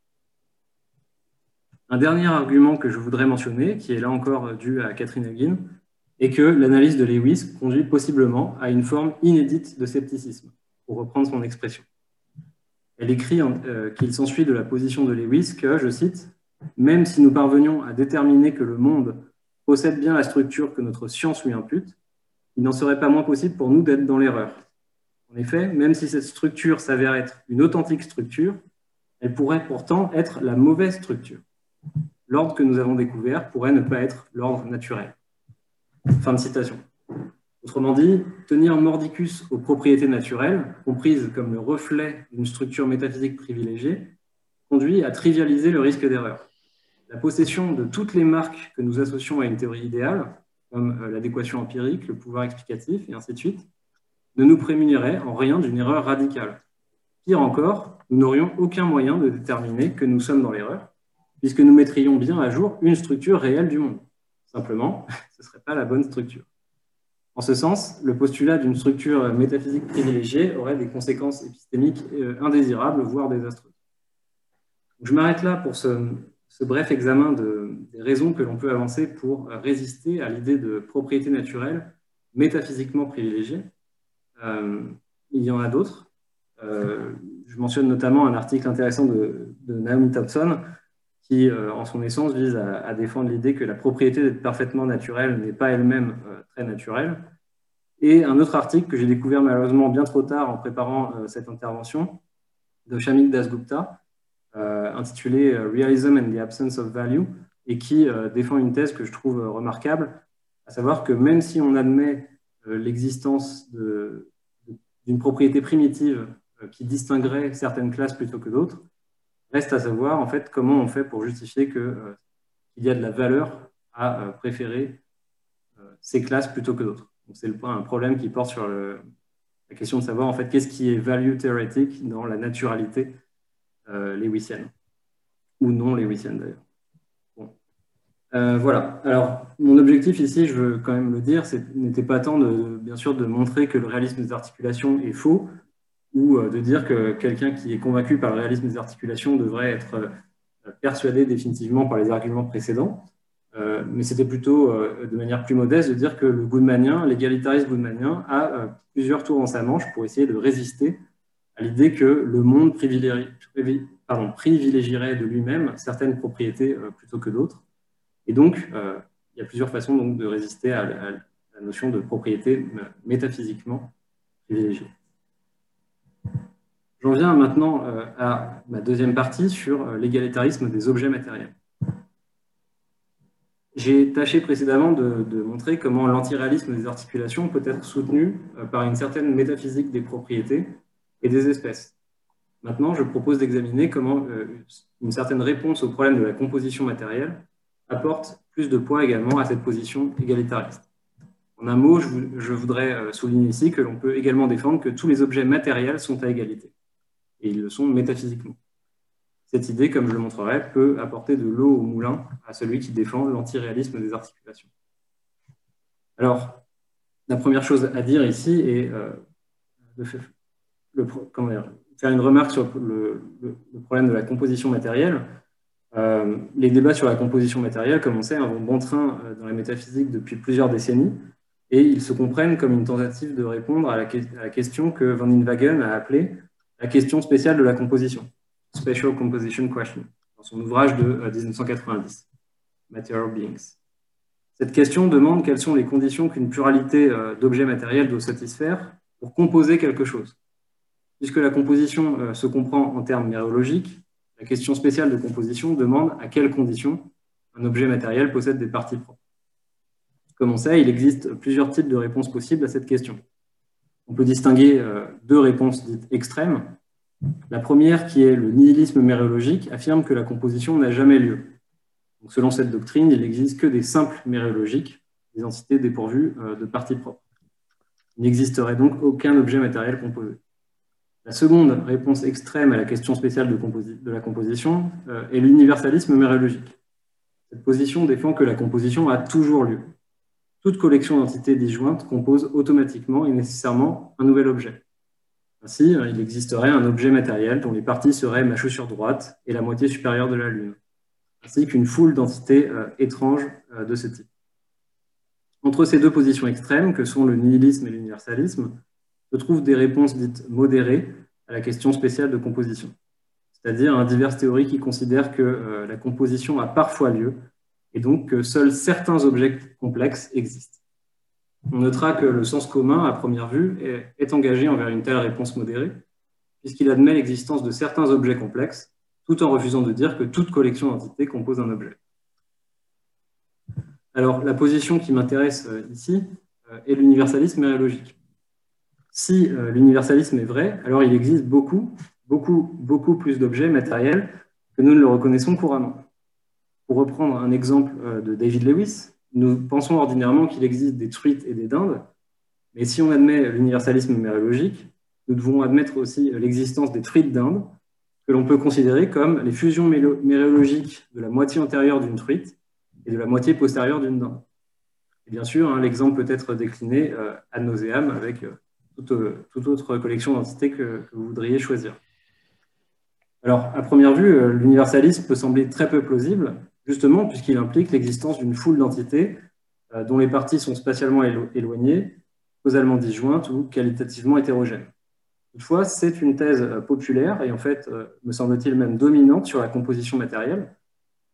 Un dernier argument que je voudrais mentionner, qui est là encore dû à Catherine Elgin, est que l'analyse de Lewis conduit possiblement à une forme inédite de scepticisme, pour reprendre son expression. Elle écrit qu'il s'ensuit de la position de Lewis que, je cite, « Même si nous parvenions à déterminer que le monde possède bien la structure que notre science lui impute, il n'en serait pas moins possible pour nous d'être dans l'erreur. En effet, même si cette structure s'avère être une authentique structure, elle pourrait pourtant être la mauvaise structure. L'ordre que nous avons découvert pourrait ne pas être l'ordre naturel. » Fin de citation. Autrement dit, tenir mordicus aux propriétés naturelles, comprises comme le reflet d'une structure métaphysique privilégiée, conduit à trivialiser le risque d'erreur. La possession de toutes les marques que nous associons à une théorie idéale, comme l'adéquation empirique, le pouvoir explicatif, et ainsi de suite, ne nous prémunirait en rien d'une erreur radicale. Pire encore, nous n'aurions aucun moyen de déterminer que nous sommes dans l'erreur, puisque nous mettrions bien à jour une structure réelle du monde. Simplement, ce ne serait pas la bonne structure. En ce sens, le postulat d'une structure métaphysique privilégiée aurait des conséquences épistémiques indésirables, voire désastreuses. Je m'arrête là pour ce bref examen des raisons que l'on peut avancer pour résister à l'idée de propriété naturelle métaphysiquement privilégiée. Il y en a d'autres. Je mentionne notamment un article intéressant de Naomi Thompson qui, en son essence, vise à défendre l'idée que la propriété d'être parfaitement naturelle n'est pas elle-même très naturelle. Et un autre article que j'ai découvert malheureusement bien trop tard en préparant cette intervention, de Shamik Dasgupta, intitulé Realism and the Absence of Value, et qui défend une thèse que je trouve remarquable, à savoir que même si on admet l'existence d'une propriété primitive qui distinguerait certaines classes plutôt que d'autres, reste à savoir en fait comment on fait pour justifier qu'il y a de la valeur à préférer ces classes plutôt que d'autres. C'est un problème qui porte sur la question de savoir en fait qu'est-ce qui est value théorétique dans la naturalité lewisienne, ou non lewisienne d'ailleurs. Bon. Voilà. Alors, mon objectif ici, je veux quand même le dire, n'était pas tant bien sûr de montrer que le réalisme des articulations est faux, ou de dire que quelqu'un qui est convaincu par le réalisme des articulations devrait être persuadé définitivement par les arguments précédents, mais c'était plutôt de manière plus modeste de dire que le goodmanien, l'égalitarisme goodmanien, a plusieurs tours dans sa manche pour essayer de résister à l'idée que le monde privilégierait de lui-même certaines propriétés plutôt que d'autres. Et donc, il y a plusieurs façons donc, de résister à la notion de propriété métaphysiquement privilégiée. J'en viens maintenant à ma deuxième partie sur l'égalitarisme des objets matériels. J'ai tâché précédemment de montrer comment l'antiréalisme des articulations peut être soutenu par une certaine métaphysique des propriétés et des espèces. Maintenant, je propose d'examiner comment une certaine réponse au problème de la composition matérielle apporte plus de poids également à cette position égalitariste. En un mot, je voudrais souligner ici que l'on peut également défendre que tous les objets matériels sont à égalité. Et ils le sont métaphysiquement. Cette idée, comme je le montrerai, peut apporter de l'eau au moulin à celui qui défend l'antiréalisme des articulations. Alors, la première chose à dire ici est faire une remarque sur le problème de la composition matérielle. Les débats sur la composition matérielle, comme on sait, vont bon train dans la métaphysique depuis plusieurs décennies, et ils se comprennent comme une tentative de répondre à la question que Van Inwagen a appelée la question spéciale de la composition, Special Composition Question, dans son ouvrage de 1990, Material Beings. Cette question demande quelles sont les conditions qu'une pluralité d'objets matériels doit satisfaire pour composer quelque chose. Puisque la composition se comprend en termes méréologiques, la question spéciale de composition demande à quelles conditions un objet matériel possède des parties propres. Comme on sait, il existe plusieurs types de réponses possibles à cette question. On peut distinguer deux réponses dites extrêmes. La première, qui est le nihilisme méréologique, affirme que la composition n'a jamais lieu. Donc, selon cette doctrine, il n'existe que des simples méréologiques, des entités dépourvues de parties propres. Il n'existerait donc aucun objet matériel composé. La seconde réponse extrême à la question spéciale de la composition est l'universalisme méréologique. Cette position défend que la composition a toujours lieu. Toute collection d'entités disjointes compose automatiquement et nécessairement un nouvel objet. Ainsi, il existerait un objet matériel dont les parties seraient ma chaussure droite et la moitié supérieure de la Lune, ainsi qu'une foule d'entités étranges de ce type. Entre ces deux positions extrêmes, que sont le nihilisme et l'universalisme, se trouvent des réponses dites modérées à la question spéciale de composition, c'est-à-dire diverses théories qui considèrent que la composition a parfois lieu et donc que seuls certains objets complexes existent. On notera que le sens commun, à première vue, est engagé envers une telle réponse modérée, puisqu'il admet l'existence de certains objets complexes, tout en refusant de dire que toute collection d'entités compose un objet. Alors, la position qui m'intéresse ici est l'universalisme méréologique. Si l'universalisme est vrai, alors il existe beaucoup plus d'objets matériels que nous ne le reconnaissons couramment. Pour reprendre un exemple de David Lewis, nous pensons ordinairement qu'il existe des truites et des dindes, mais si on admet l'universalisme méréologique, nous devons admettre aussi l'existence des truites d'Inde, que l'on peut considérer comme les fusions méréologiques de la moitié antérieure d'une truite et de la moitié postérieure d'une dinde. Et bien sûr, l'exemple peut être décliné ad nauseam avec toute autre collection d'entités que vous voudriez choisir. Alors, à première vue, l'universalisme peut sembler très peu plausible, justement puisqu'il implique l'existence d'une foule d'entités dont les parties sont spatialement éloignées, causalement disjointes ou qualitativement hétérogènes. Toutefois, c'est une thèse populaire et en fait, me semble-t-il même dominante sur la composition matérielle,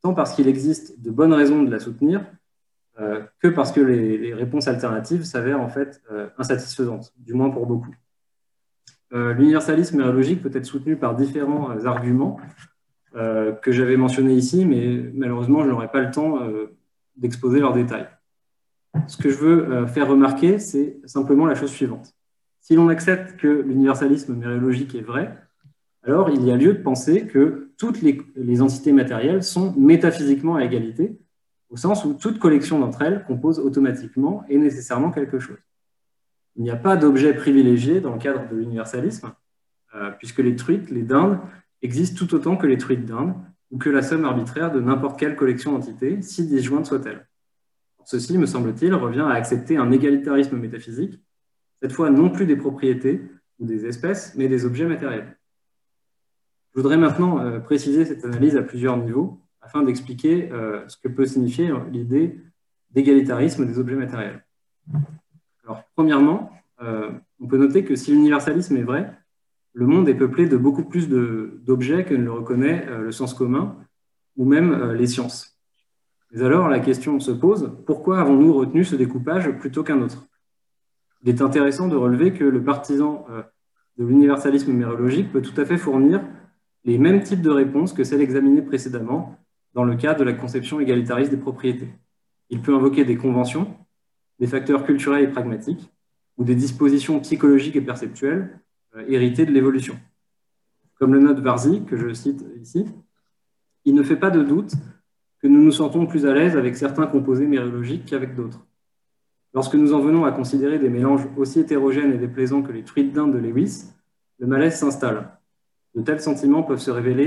tant parce qu'il existe de bonnes raisons de la soutenir, que parce que les réponses alternatives s'avèrent en fait insatisfaisantes, du moins pour beaucoup. L'universalisme méréologique peut être soutenu par différents arguments que j'avais mentionnés ici, mais malheureusement, je n'aurai pas le temps d'exposer leurs détails. Ce que je veux faire remarquer, c'est simplement la chose suivante. Si l'on accepte que l'universalisme méréologique est vrai, alors il y a lieu de penser que toutes les entités matérielles sont métaphysiquement à égalité, au sens où toute collection d'entre elles compose automatiquement et nécessairement quelque chose. Il n'y a pas d'objet privilégié dans le cadre de l'universalisme, puisque les truites, les dindes, existent tout autant que les truites dindes, ou que la somme arbitraire de n'importe quelle collection d'entités, si disjointe soit-elle. Ceci, me semble-t-il, revient à accepter un égalitarisme métaphysique, cette fois non plus des propriétés ou des espèces, mais des objets matériels. Je voudrais maintenant préciser cette analyse à plusieurs niveaux, afin d'expliquer ce que peut signifier l'idée d'égalitarisme des objets matériels. Alors, premièrement, on peut noter que si l'universalisme est vrai, le monde est peuplé de beaucoup plus d'objets que ne le reconnaît le sens commun, ou même les sciences. Mais alors, la question se pose, pourquoi avons-nous retenu ce découpage plutôt qu'un autre? Il est intéressant de relever que le partisan de l'universalisme méréologique peut tout à fait fournir les mêmes types de réponses que celles examinées précédemment dans le cadre de la conception égalitariste des propriétés. Il peut invoquer des conventions, des facteurs culturels et pragmatiques, ou des dispositions psychologiques et perceptuelles héritées de l'évolution. Comme le note Varzy, que je cite ici, il ne fait pas de doute que nous nous sentons plus à l'aise avec certains composés méréologiques qu'avec d'autres. Lorsque nous en venons à considérer des mélanges aussi hétérogènes et déplaisants que les truites dindes de Lewis, le malaise s'installe. De tels sentiments peuvent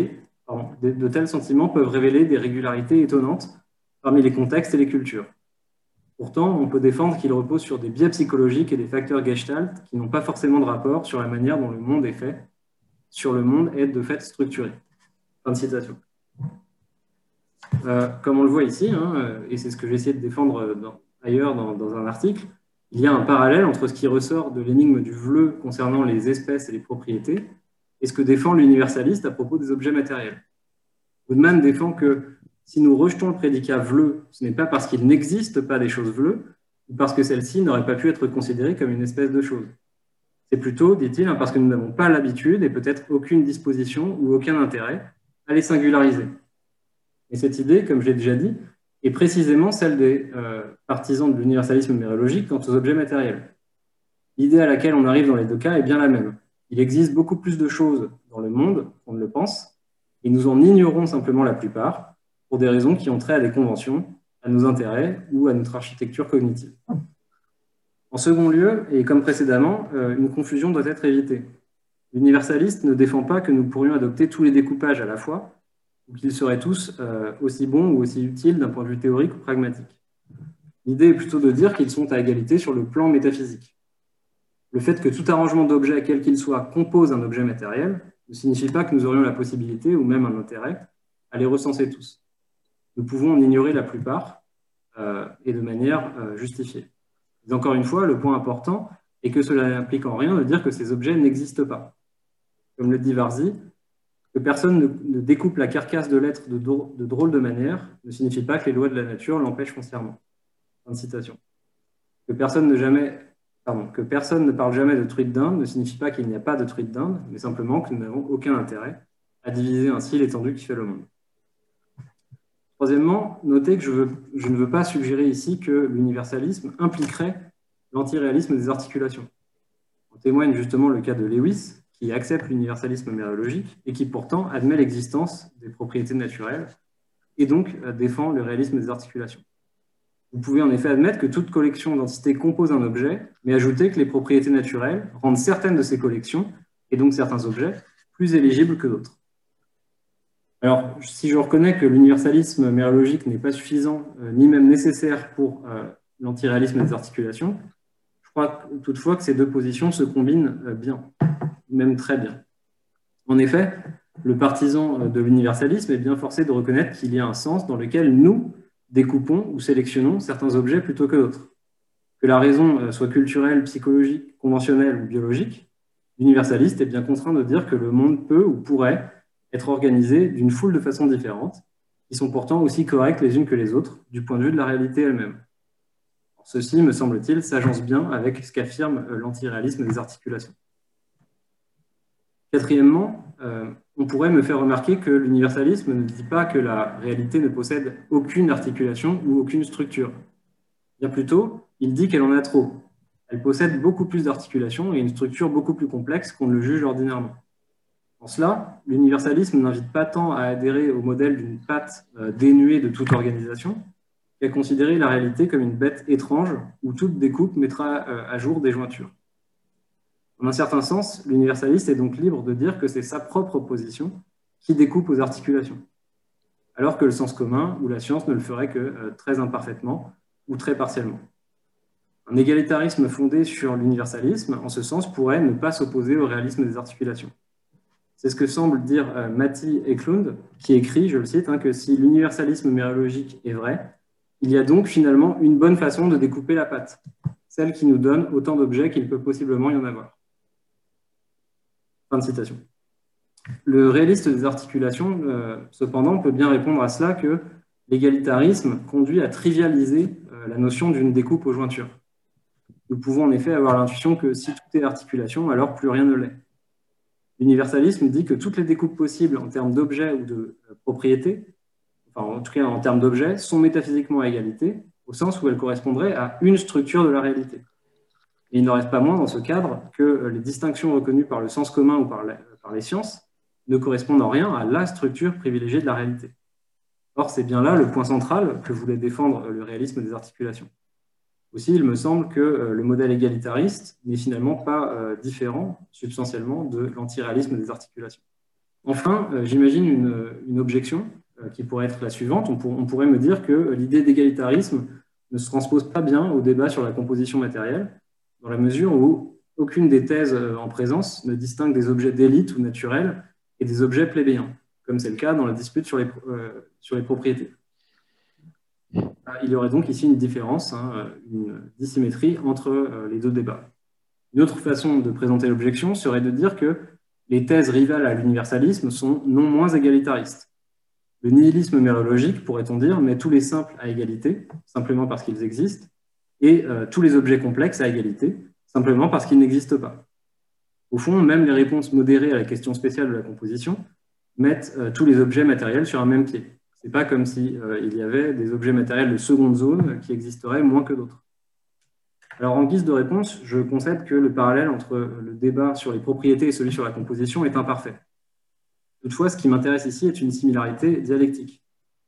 révéler des régularités étonnantes parmi les contextes et les cultures. Pourtant, on peut défendre qu'ils reposent sur des biais psychologiques et des facteurs gestalt qui n'ont pas forcément de rapport sur la manière dont le monde est fait, sur le monde est de fait structuré. Fin de citation. Comme on le voit ici, et c'est ce que j'ai essayé de défendre ailleurs dans un article, il y a un parallèle entre ce qui ressort de l'énigme du vleu concernant les espèces et les propriétés et ce que défend l'universaliste à propos des objets matériels. Goodman défend que si nous rejetons le prédicat vleu, ce n'est pas parce qu'il n'existe pas des choses vleues, ou parce que celles-ci n'auraient pas pu être considérées comme une espèce de chose. C'est plutôt, dit-il, parce que nous n'avons pas l'habitude et peut-être aucune disposition ou aucun intérêt à les singulariser. Et cette idée, comme je l'ai déjà dit, est précisément celle des partisans de l'universalisme méréologique quant aux objets matériels. L'idée à laquelle on arrive dans les deux cas est bien la même. Il existe beaucoup plus de choses dans le monde qu'on ne le pense, et nous en ignorons simplement la plupart, pour des raisons qui ont trait à des conventions, à nos intérêts ou à notre architecture cognitive. En second lieu, et comme précédemment, une confusion doit être évitée. L'universaliste ne défend pas que nous pourrions adopter tous les découpages à la fois, ou qu'ils seraient tous aussi bons ou aussi utiles d'un point de vue théorique ou pragmatique. L'idée est plutôt de dire qu'ils sont à égalité sur le plan métaphysique. Le fait que tout arrangement d'objets, quel qu'il soit, compose un objet matériel, ne signifie pas que nous aurions la possibilité, ou même un intérêt, à les recenser tous. Nous pouvons en ignorer la plupart, et de manière justifiée. Mais encore une fois, le point important est que cela n'implique en rien de dire que ces objets n'existent pas. Comme le dit Varzy, que personne ne découpe la carcasse de l'être de drôle de manière ne signifie pas que les lois de la nature l'empêchent foncièrement. Fin de citation. Que personne ne parle jamais de truite d'Inde ne signifie pas qu'il n'y a pas de truite d'Inde, mais simplement que nous n'avons aucun intérêt à diviser ainsi l'étendue qui fait le monde. Troisièmement, notez que je ne veux pas suggérer ici que l'universalisme impliquerait l'antiréalisme des articulations. En témoigne justement le cas de Lewis, qui accepte l'universalisme méréologique et qui pourtant admet l'existence des propriétés naturelles et donc défend le réalisme des articulations. Vous pouvez en effet admettre que toute collection d'entités compose un objet, mais ajouter que les propriétés naturelles rendent certaines de ces collections, et donc certains objets, plus éligibles que d'autres. Alors, si je reconnais que l'universalisme méréologique n'est pas suffisant, ni même nécessaire pour l'antiréalisme des articulations, je crois toutefois que ces deux positions se combinent bien, même très bien. En effet, le partisan de l'universalisme est bien forcé de reconnaître qu'il y a un sens dans lequel nous découpons ou sélectionnons certains objets plutôt que d'autres. Que la raison soit culturelle, psychologique, conventionnelle ou biologique, l'universaliste est bien contraint de dire que le monde peut ou pourrait être organisé d'une foule de façons différentes qui sont pourtant aussi correctes les unes que les autres, du point de vue de la réalité elle-même. Ceci, me semble-t-il, s'agence bien avec ce qu'affirme l'antiréalisme des articulations. Quatrièmement, on pourrait me faire remarquer que l'universalisme ne dit pas que la réalité ne possède aucune articulation ou aucune structure. Bien plutôt, il dit qu'elle en a trop. Elle possède beaucoup plus d'articulations et une structure beaucoup plus complexe qu'on ne le juge ordinairement. En cela, l'universalisme n'invite pas tant à adhérer au modèle d'une pâte dénuée de toute organisation qu'à considérer la réalité comme une bête étrange où toute découpe mettra à jour des jointures. En un certain sens, l'universaliste est donc libre de dire que c'est sa propre position qui découpe aux articulations, alors que le sens commun ou la science ne le ferait que très imparfaitement ou très partiellement. Un égalitarisme fondé sur l'universalisme, en ce sens, pourrait ne pas s'opposer au réalisme des articulations. C'est ce que semble dire Matti Eklund, qui écrit, je le cite, que si l'universalisme mériologique est vrai, il y a donc finalement une bonne façon de découper la pâte, celle qui nous donne autant d'objets qu'il peut possiblement y en avoir. Fin de citation. Le réaliste des articulations, cependant, peut bien répondre à cela que l'égalitarisme conduit à trivialiser la notion d'une découpe aux jointures. Nous pouvons en effet avoir l'intuition que si tout est articulation, alors plus rien ne l'est. L'universalisme dit que toutes les découpes possibles en termes d'objets ou de propriétés, enfin en tout cas en termes d'objets, sont métaphysiquement à égalité, au sens où elles correspondraient à une structure de la réalité. Et il n'en reste pas moins dans ce cadre que les distinctions reconnues par le sens commun ou par les sciences ne correspondent en rien à la structure privilégiée de la réalité. Or, c'est bien là le point central que voulait défendre le réalisme des articulations. Aussi, il me semble que le modèle égalitariste n'est finalement pas différent substantiellement de l'antiréalisme des articulations. Enfin, j'imagine une objection qui pourrait être la suivante. On pourrait me dire que l'idée d'égalitarisme ne se transpose pas bien au débat sur la composition matérielle, dans la mesure où aucune des thèses en présence ne distingue des objets d'élite ou naturels et des objets plébéiens, comme c'est le cas dans la dispute sur les propriétés. Il y aurait donc ici une différence, une dissymétrie entre les deux débats. Une autre façon de présenter l'objection serait de dire que les thèses rivales à l'universalisme sont non moins égalitaristes. Le nihilisme mériologique, pourrait-on dire, met tous les simples à égalité, simplement parce qu'ils existent, et tous les objets complexes à égalité, simplement parce qu'ils n'existent pas. Au fond, même les réponses modérées à la question spéciale de la composition mettent tous les objets matériels sur un même pied. Ce n'est pas comme s'il y avait des objets matériels de seconde zone qui existeraient moins que d'autres. Alors, en guise de réponse, je concède que le parallèle entre le débat sur les propriétés et celui sur la composition est imparfait. Toutefois, ce qui m'intéresse ici est une similarité dialectique.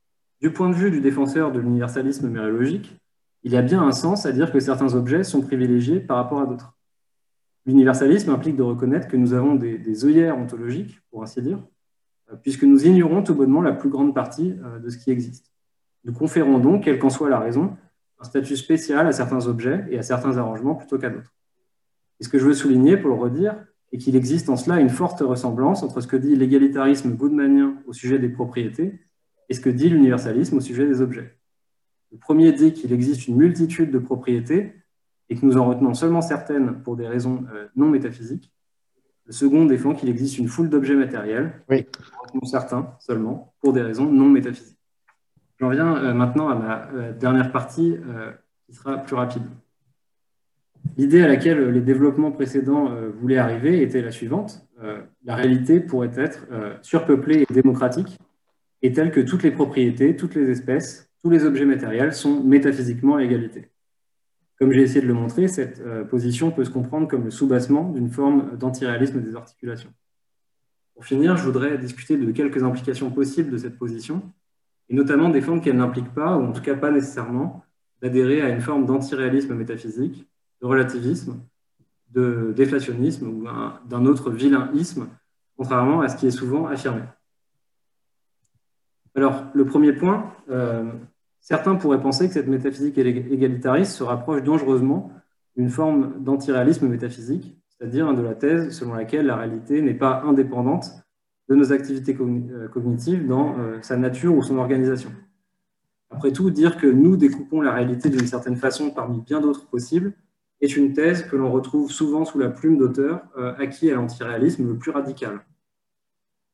Du point de vue du défenseur de l'universalisme mériologique, il y a bien un sens à dire que certains objets sont privilégiés par rapport à d'autres. L'universalisme implique de reconnaître que nous avons des œillères ontologiques, pour ainsi dire, puisque nous ignorons tout bonnement la plus grande partie de ce qui existe. Nous conférons donc, quelle qu'en soit la raison, un statut spécial à certains objets et à certains arrangements plutôt qu'à d'autres. Et ce que je veux souligner, pour le redire, est qu'il existe en cela une forte ressemblance entre ce que dit l'égalitarisme goodmanien au sujet des propriétés et ce que dit l'universalisme au sujet des objets. Le premier dit qu'il existe une multitude de propriétés et que nous en retenons seulement certaines pour des raisons non métaphysiques. Le second défend qu'il existe une foule d'objets matériels, oui, en retenons certains seulement pour des raisons non métaphysiques. J'en viens maintenant à ma dernière partie qui sera plus rapide. L'idée à laquelle les développements précédents voulaient arriver était la suivante. La réalité pourrait être surpeuplée et démocratique et telle que toutes les propriétés, toutes les espèces, tous les objets matériels sont métaphysiquement à égalité. Comme j'ai essayé de le montrer, cette position peut se comprendre comme le soubassement d'une forme d'antiréalisme des articulations. Pour finir, je voudrais discuter de quelques implications possibles de cette position, et notamment défendre qu'elle n'implique pas, ou en tout cas pas nécessairement, d'adhérer à une forme d'antiréalisme métaphysique, de relativisme, de déflationnisme ou d'un autre vilain isme, contrairement à ce qui est souvent affirmé. Alors, le premier point, certains pourraient penser que cette métaphysique égalitariste se rapproche dangereusement d'une forme d'antiréalisme métaphysique, c'est-à-dire de la thèse selon laquelle la réalité n'est pas indépendante de nos activités cognitives dans sa nature ou son organisation. Après tout, dire que nous découpons la réalité d'une certaine façon parmi bien d'autres possibles est une thèse que l'on retrouve souvent sous la plume d'auteurs acquis à l'antiréalisme le plus radical.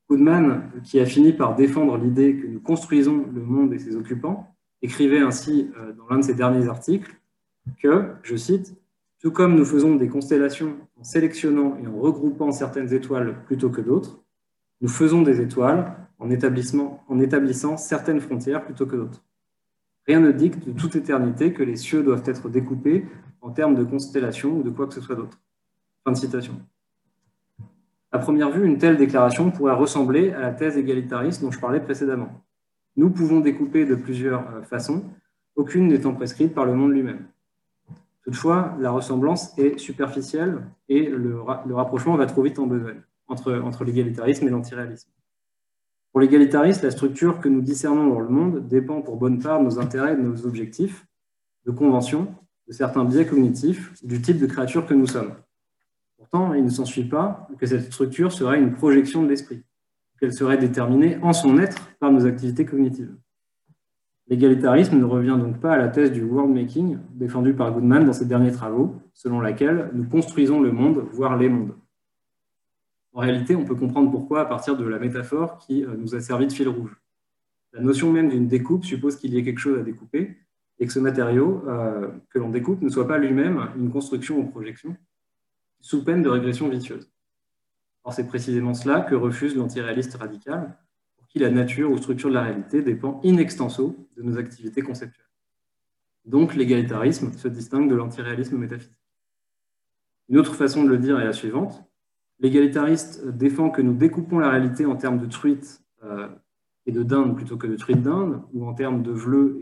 Goodman, qui a fini par défendre l'idée que nous construisons le monde et ses occupants, écrivait ainsi dans l'un de ses derniers articles que, je cite, « Tout comme nous faisons des constellations en sélectionnant et en regroupant certaines étoiles plutôt que d'autres, nous faisons des étoiles en établissant certaines frontières plutôt que d'autres. Rien ne dicte de toute éternité que les cieux doivent être découpés en termes de constellations ou de quoi que ce soit d'autre. » Fin de citation. À première vue, une telle déclaration pourrait ressembler à la thèse égalitariste dont je parlais précédemment. Nous pouvons découper de plusieurs façons, aucune n'étant prescrite par le monde lui-même. Toutefois, la ressemblance est superficielle et le rapprochement va trop vite en besogne entre l'égalitarisme et l'antiréalisme. Pour l'égalitarisme, la structure que nous discernons dans le monde dépend pour bonne part de nos intérêts et de nos objectifs, de conventions, de certains biais cognitifs, du type de créature que nous sommes. Pourtant, il ne s'ensuit pas que cette structure serait une projection de l'esprit, qu'elle serait déterminée en son être par nos activités cognitives. L'égalitarisme ne revient donc pas à la thèse du world-making défendue par Goodman dans ses derniers travaux, selon laquelle nous construisons le monde, voire les mondes. En réalité, on peut comprendre pourquoi à partir de la métaphore qui nous a servi de fil rouge. La notion même d'une découpe suppose qu'il y ait quelque chose à découper et que ce matériau que l'on découpe ne soit pas lui-même une construction ou projection, sous peine de régression vicieuse. Or, c'est précisément cela que refuse l'antiréaliste radical, pour qui la nature ou structure de la réalité dépend in extenso de nos activités conceptuelles. Donc, l'égalitarisme se distingue de l'antiréalisme métaphysique. Une autre façon de le dire est la suivante. L'égalitariste défend que nous découpons la réalité en termes de truite et de dinde plutôt que de truite dinde, ou en termes de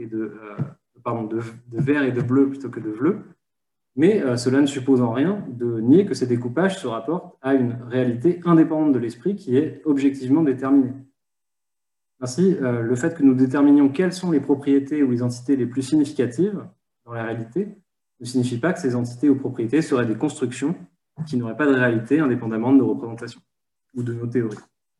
vert et de bleu plutôt que de bleu, mais cela ne suppose en rien de nier que ces découpages se rapportent à une réalité indépendante de l'esprit qui est objectivement déterminée. Ainsi, le fait que nous déterminions quelles sont les propriétés ou les entités les plus significatives dans la réalité ne signifie pas que ces entités ou propriétés seraient des constructions qui n'auraient pas de réalité indépendamment de nos représentations ou de nos théories.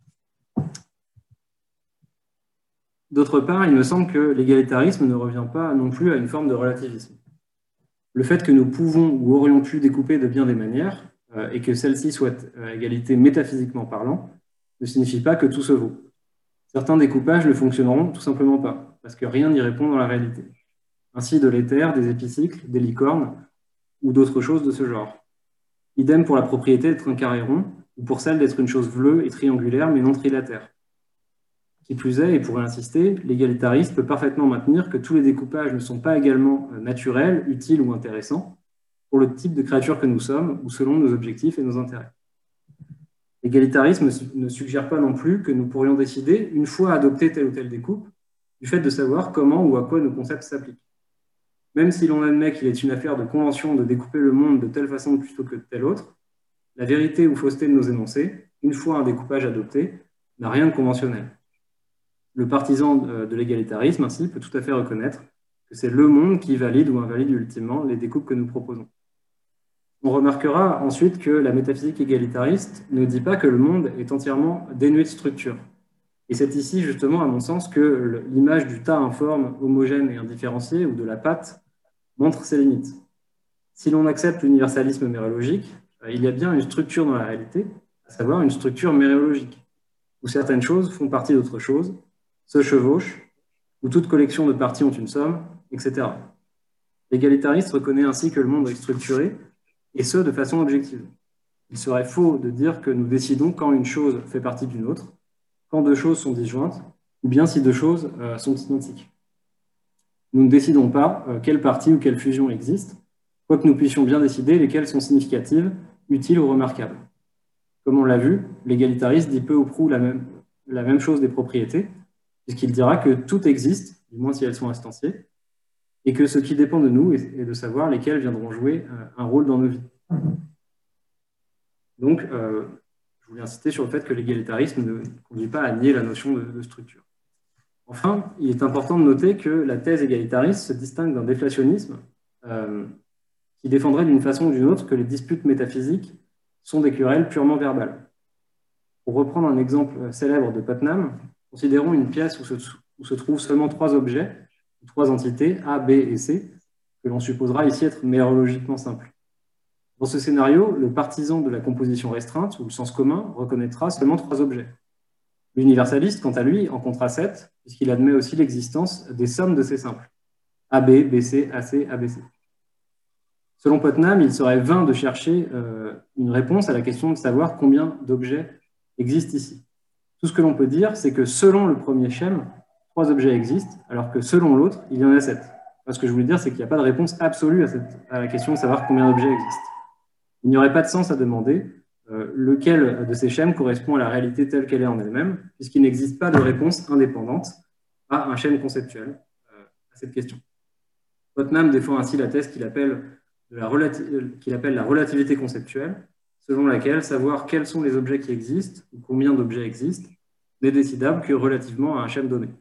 D'autre part, il me semble que l'égalitarisme ne revient pas non plus à une forme de relativisme. Le fait que nous pouvons ou aurions pu découper de bien des manières et que celle-ci soit à égalité métaphysiquement parlant ne signifie pas que tout se vaut. Certains découpages ne fonctionneront tout simplement pas, parce que rien n'y répond dans la réalité. Ainsi de l'éther, des épicycles, des licornes ou d'autres choses de ce genre. Idem pour la propriété d'être un carré rond ou pour celle d'être une chose bleue et triangulaire mais non trilatère. Qui plus est, et pour insister, l'égalitariste peut parfaitement maintenir que tous les découpages ne sont pas également naturels, utiles ou intéressants pour le type de créature que nous sommes ou selon nos objectifs et nos intérêts. L'égalitarisme ne suggère pas non plus que nous pourrions décider, une fois adopté telle ou telle découpe, du fait de savoir comment ou à quoi nos concepts s'appliquent. Même si l'on admet qu'il est une affaire de convention de découper le monde de telle façon plutôt que de telle autre, la vérité ou fausseté de nos énoncés, une fois un découpage adopté, n'a rien de conventionnel. Le partisan de l'égalitarisme, ainsi, peut tout à fait reconnaître que c'est le monde qui valide ou invalide ultimement les découpes que nous proposons. On remarquera ensuite que la métaphysique égalitariste ne dit pas que le monde est entièrement dénué de structure. Et c'est ici, justement, à mon sens, que l'image du tas informe, homogène et indifférencié, ou de la pâte, montre ses limites. Si l'on accepte l'universalisme méréologique, il y a bien une structure dans la réalité, à savoir une structure méréologique, où certaines choses font partie d'autres choses, se chevauchent, où toute collection de parties ont une somme, etc. L'égalitariste reconnaît ainsi que le monde est structuré, et ce, de façon objective. Il serait faux de dire que nous décidons quand une chose fait partie d'une autre, quand deux choses sont disjointes, ou bien si deux choses sont identiques. Nous ne décidons pas quelle partie ou quelle fusion existe, quoique nous puissions bien décider lesquelles sont significatives, utiles ou remarquables. Comme on l'a vu, l'égalitariste dit peu ou prou la même chose des propriétés, puisqu'il dira que tout existe, du moins si elles sont instanciées, et que ce qui dépend de nous est de savoir lesquelles viendront jouer un rôle dans nos vies. Donc, je voulais insister sur le fait que l'égalitarisme ne conduit pas à nier la notion de structure. Enfin, il est important de noter que la thèse égalitariste se distingue d'un déflationnisme qui défendrait d'une façon ou d'une autre que les disputes métaphysiques sont des querelles purement verbales. Pour reprendre un exemple célèbre de Putnam, considérons une pièce où se trouvent seulement trois objets, trois entités, A, B et C, que l'on supposera ici être méréologiquement simples. Dans ce scénario, le partisan de la composition restreinte, ou le sens commun, reconnaîtra seulement trois objets. L'universaliste, quant à lui, en comptera 7, puisqu'il admet aussi l'existence des sommes de ces simples. AB, BC, AC, ABC. Selon Putnam, il serait vain de chercher une réponse à la question de savoir combien d'objets existent ici. Tout ce que l'on peut dire, c'est que selon le premier schème, 3 objets existent, alors que selon l'autre, il y en a 7. Ce que je voulais dire, c'est qu'il n'y a pas de réponse absolue à la question de savoir combien d'objets existent. Il n'y aurait pas de sens à demander lequel de ces schèmes correspond à la réalité telle qu'elle est en elle-même, puisqu'il n'existe pas de réponse indépendante à un schème conceptuel à cette question. Putnam défend ainsi la thèse qu'il appelle la relativité conceptuelle, selon laquelle savoir quels sont les objets qui existent ou combien d'objets existent n'est décidable que relativement à un schème donné.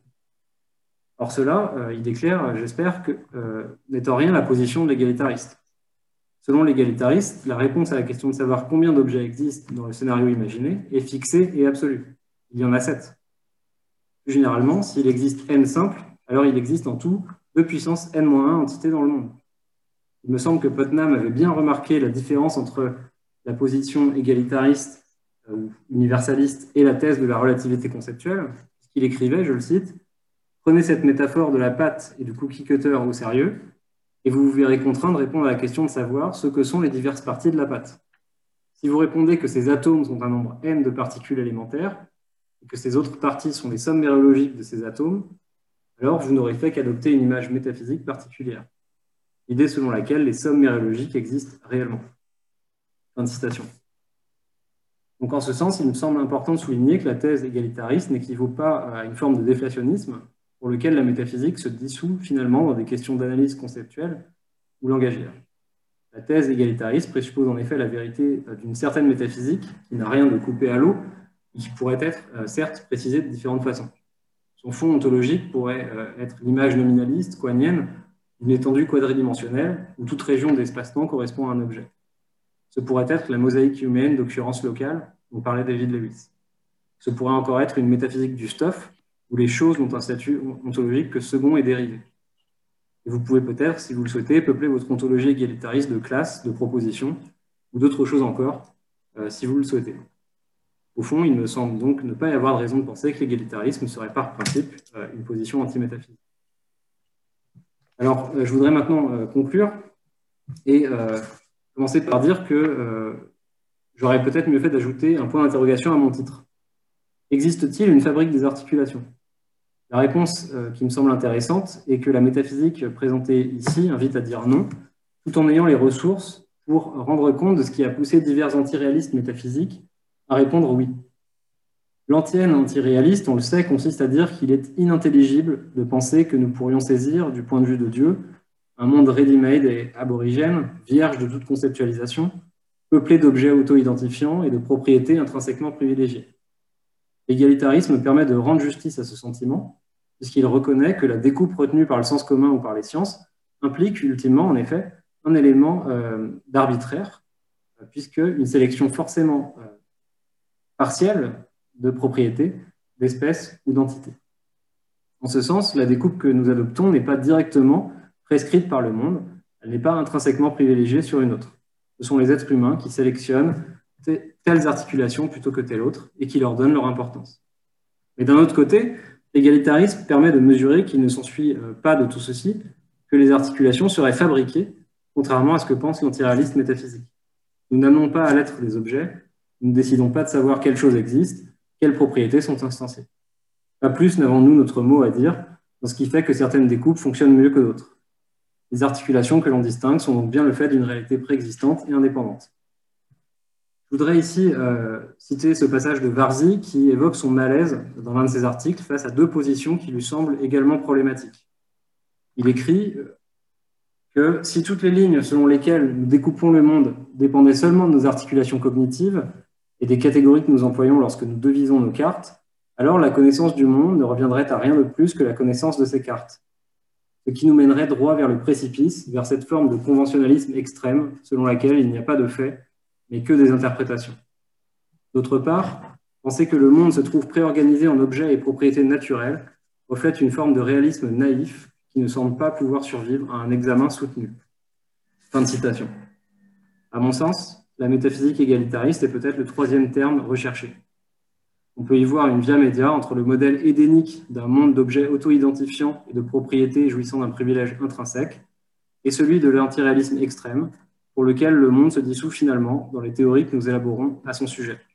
Or cela, il déclare, j'espère, n'est en rien la position de l'égalitariste. Selon l'égalitariste, la réponse à la question de savoir combien d'objets existent dans le scénario imaginé est fixée et absolue. Il y en a 7. Plus généralement, s'il existe n simples, alors il existe en tout 2 puissance n-1 entités dans le monde. Il me semble que Putnam avait bien remarqué la différence entre la position égalitariste ou universaliste et la thèse de la relativité conceptuelle, puisqu'il écrivait, je le cite, « Prenez cette métaphore de la pâte et du cookie cutter au sérieux, et vous vous verrez contraint de répondre à la question de savoir ce que sont les diverses parties de la pâte. Si vous répondez que ces atomes sont un nombre n de particules élémentaires, et que ces autres parties sont les sommes mérologiques de ces atomes, alors vous n'aurez fait qu'adopter une image métaphysique particulière. L'idée selon laquelle les sommes mérologiques existent réellement. » Fin de citation. Donc en ce sens, il me semble important de souligner que la thèse égalitariste n'équivaut pas à une forme de déflationnisme pour lequel la métaphysique se dissout finalement dans des questions d'analyse conceptuelle ou langagière. La thèse égalitariste présuppose en effet la vérité d'une certaine métaphysique qui n'a rien de coupé à l'eau et qui pourrait être, certes, précisée de différentes façons. Son fond ontologique pourrait être l'image nominaliste, coanienne, d'une étendue quadridimensionnelle où toute région d'espace-temps correspond à un objet. Ce pourrait être la mosaïque humaine d'occurrence locale dont parlait David Lewis. Ce pourrait encore être une métaphysique du stuff où les choses n'ont un statut ontologique que second et dérivé. Et vous pouvez peut-être, si vous le souhaitez, peupler votre ontologie égalitariste de classes, de propositions ou d'autres choses encore, si vous le souhaitez. Au fond, il me semble donc ne pas y avoir de raison de penser que l'égalitarisme serait par principe une position anti-métaphysique. Alors, je voudrais maintenant conclure et commencer par dire que j'aurais peut-être mieux fait d'ajouter un point d'interrogation à mon titre. Existe-t-il une fabrique des articulations? La réponse qui me semble intéressante est que la métaphysique présentée ici invite à dire non, tout en ayant les ressources pour rendre compte de ce qui a poussé divers antiréalistes métaphysiques à répondre oui. L'antienne antiréaliste, on le sait, consiste à dire qu'il est inintelligible de penser que nous pourrions saisir, du point de vue de Dieu, un monde ready-made et aborigène, vierge de toute conceptualisation, peuplé d'objets auto-identifiants et de propriétés intrinsèquement privilégiées. L'égalitarisme permet de rendre justice à ce sentiment, puisqu'il reconnaît que la découpe retenue par le sens commun ou par les sciences implique ultimement, en effet, un élément d'arbitraire, puisque une sélection forcément partielle de propriétés, d'espèces ou d'entités. En ce sens, la découpe que nous adoptons n'est pas directement prescrite par le monde, elle n'est pas intrinsèquement privilégiée sur une autre. Ce sont les êtres humains qui sélectionnent telles articulations plutôt que telle autre et qui leur donnent leur importance. Mais d'un autre côté, l'égalitarisme permet de mesurer qu'il ne s'ensuit pas de tout ceci, que les articulations seraient fabriquées, contrairement à ce que pense l'antiréaliste métaphysique. Nous n'amenons pas à l'être des objets, nous ne décidons pas de savoir quelles choses existent, quelles propriétés sont instanciées. Pas plus n'avons-nous notre mot à dire dans ce qui fait que certaines découpes fonctionnent mieux que d'autres. Les articulations que l'on distingue sont donc bien le fait d'une réalité préexistante et indépendante. Je voudrais ici citer ce passage de Varzy qui évoque son malaise dans l'un de ses articles face à deux positions qui lui semblent également problématiques. Il écrit que si toutes les lignes selon lesquelles nous découpons le monde dépendaient seulement de nos articulations cognitives et des catégories que nous employons lorsque nous devisons nos cartes, alors la connaissance du monde ne reviendrait à rien de plus que la connaissance de ces cartes, ce qui nous mènerait droit vers le précipice, vers cette forme de conventionnalisme extrême selon laquelle il n'y a pas de faits, mais que des interprétations. D'autre part, penser que le monde se trouve préorganisé en objets et propriétés naturelles reflète une forme de réalisme naïf qui ne semble pas pouvoir survivre à un examen soutenu. Fin de citation. À mon sens, la métaphysique égalitariste est peut-être le troisième terme recherché. On peut y voir une via média entre le modèle édénique d'un monde d'objets auto-identifiants et de propriétés jouissant d'un privilège intrinsèque et celui de l'antiréalisme extrême, pour lequel le monde se dissout finalement dans les théories que nous élaborons à son sujet.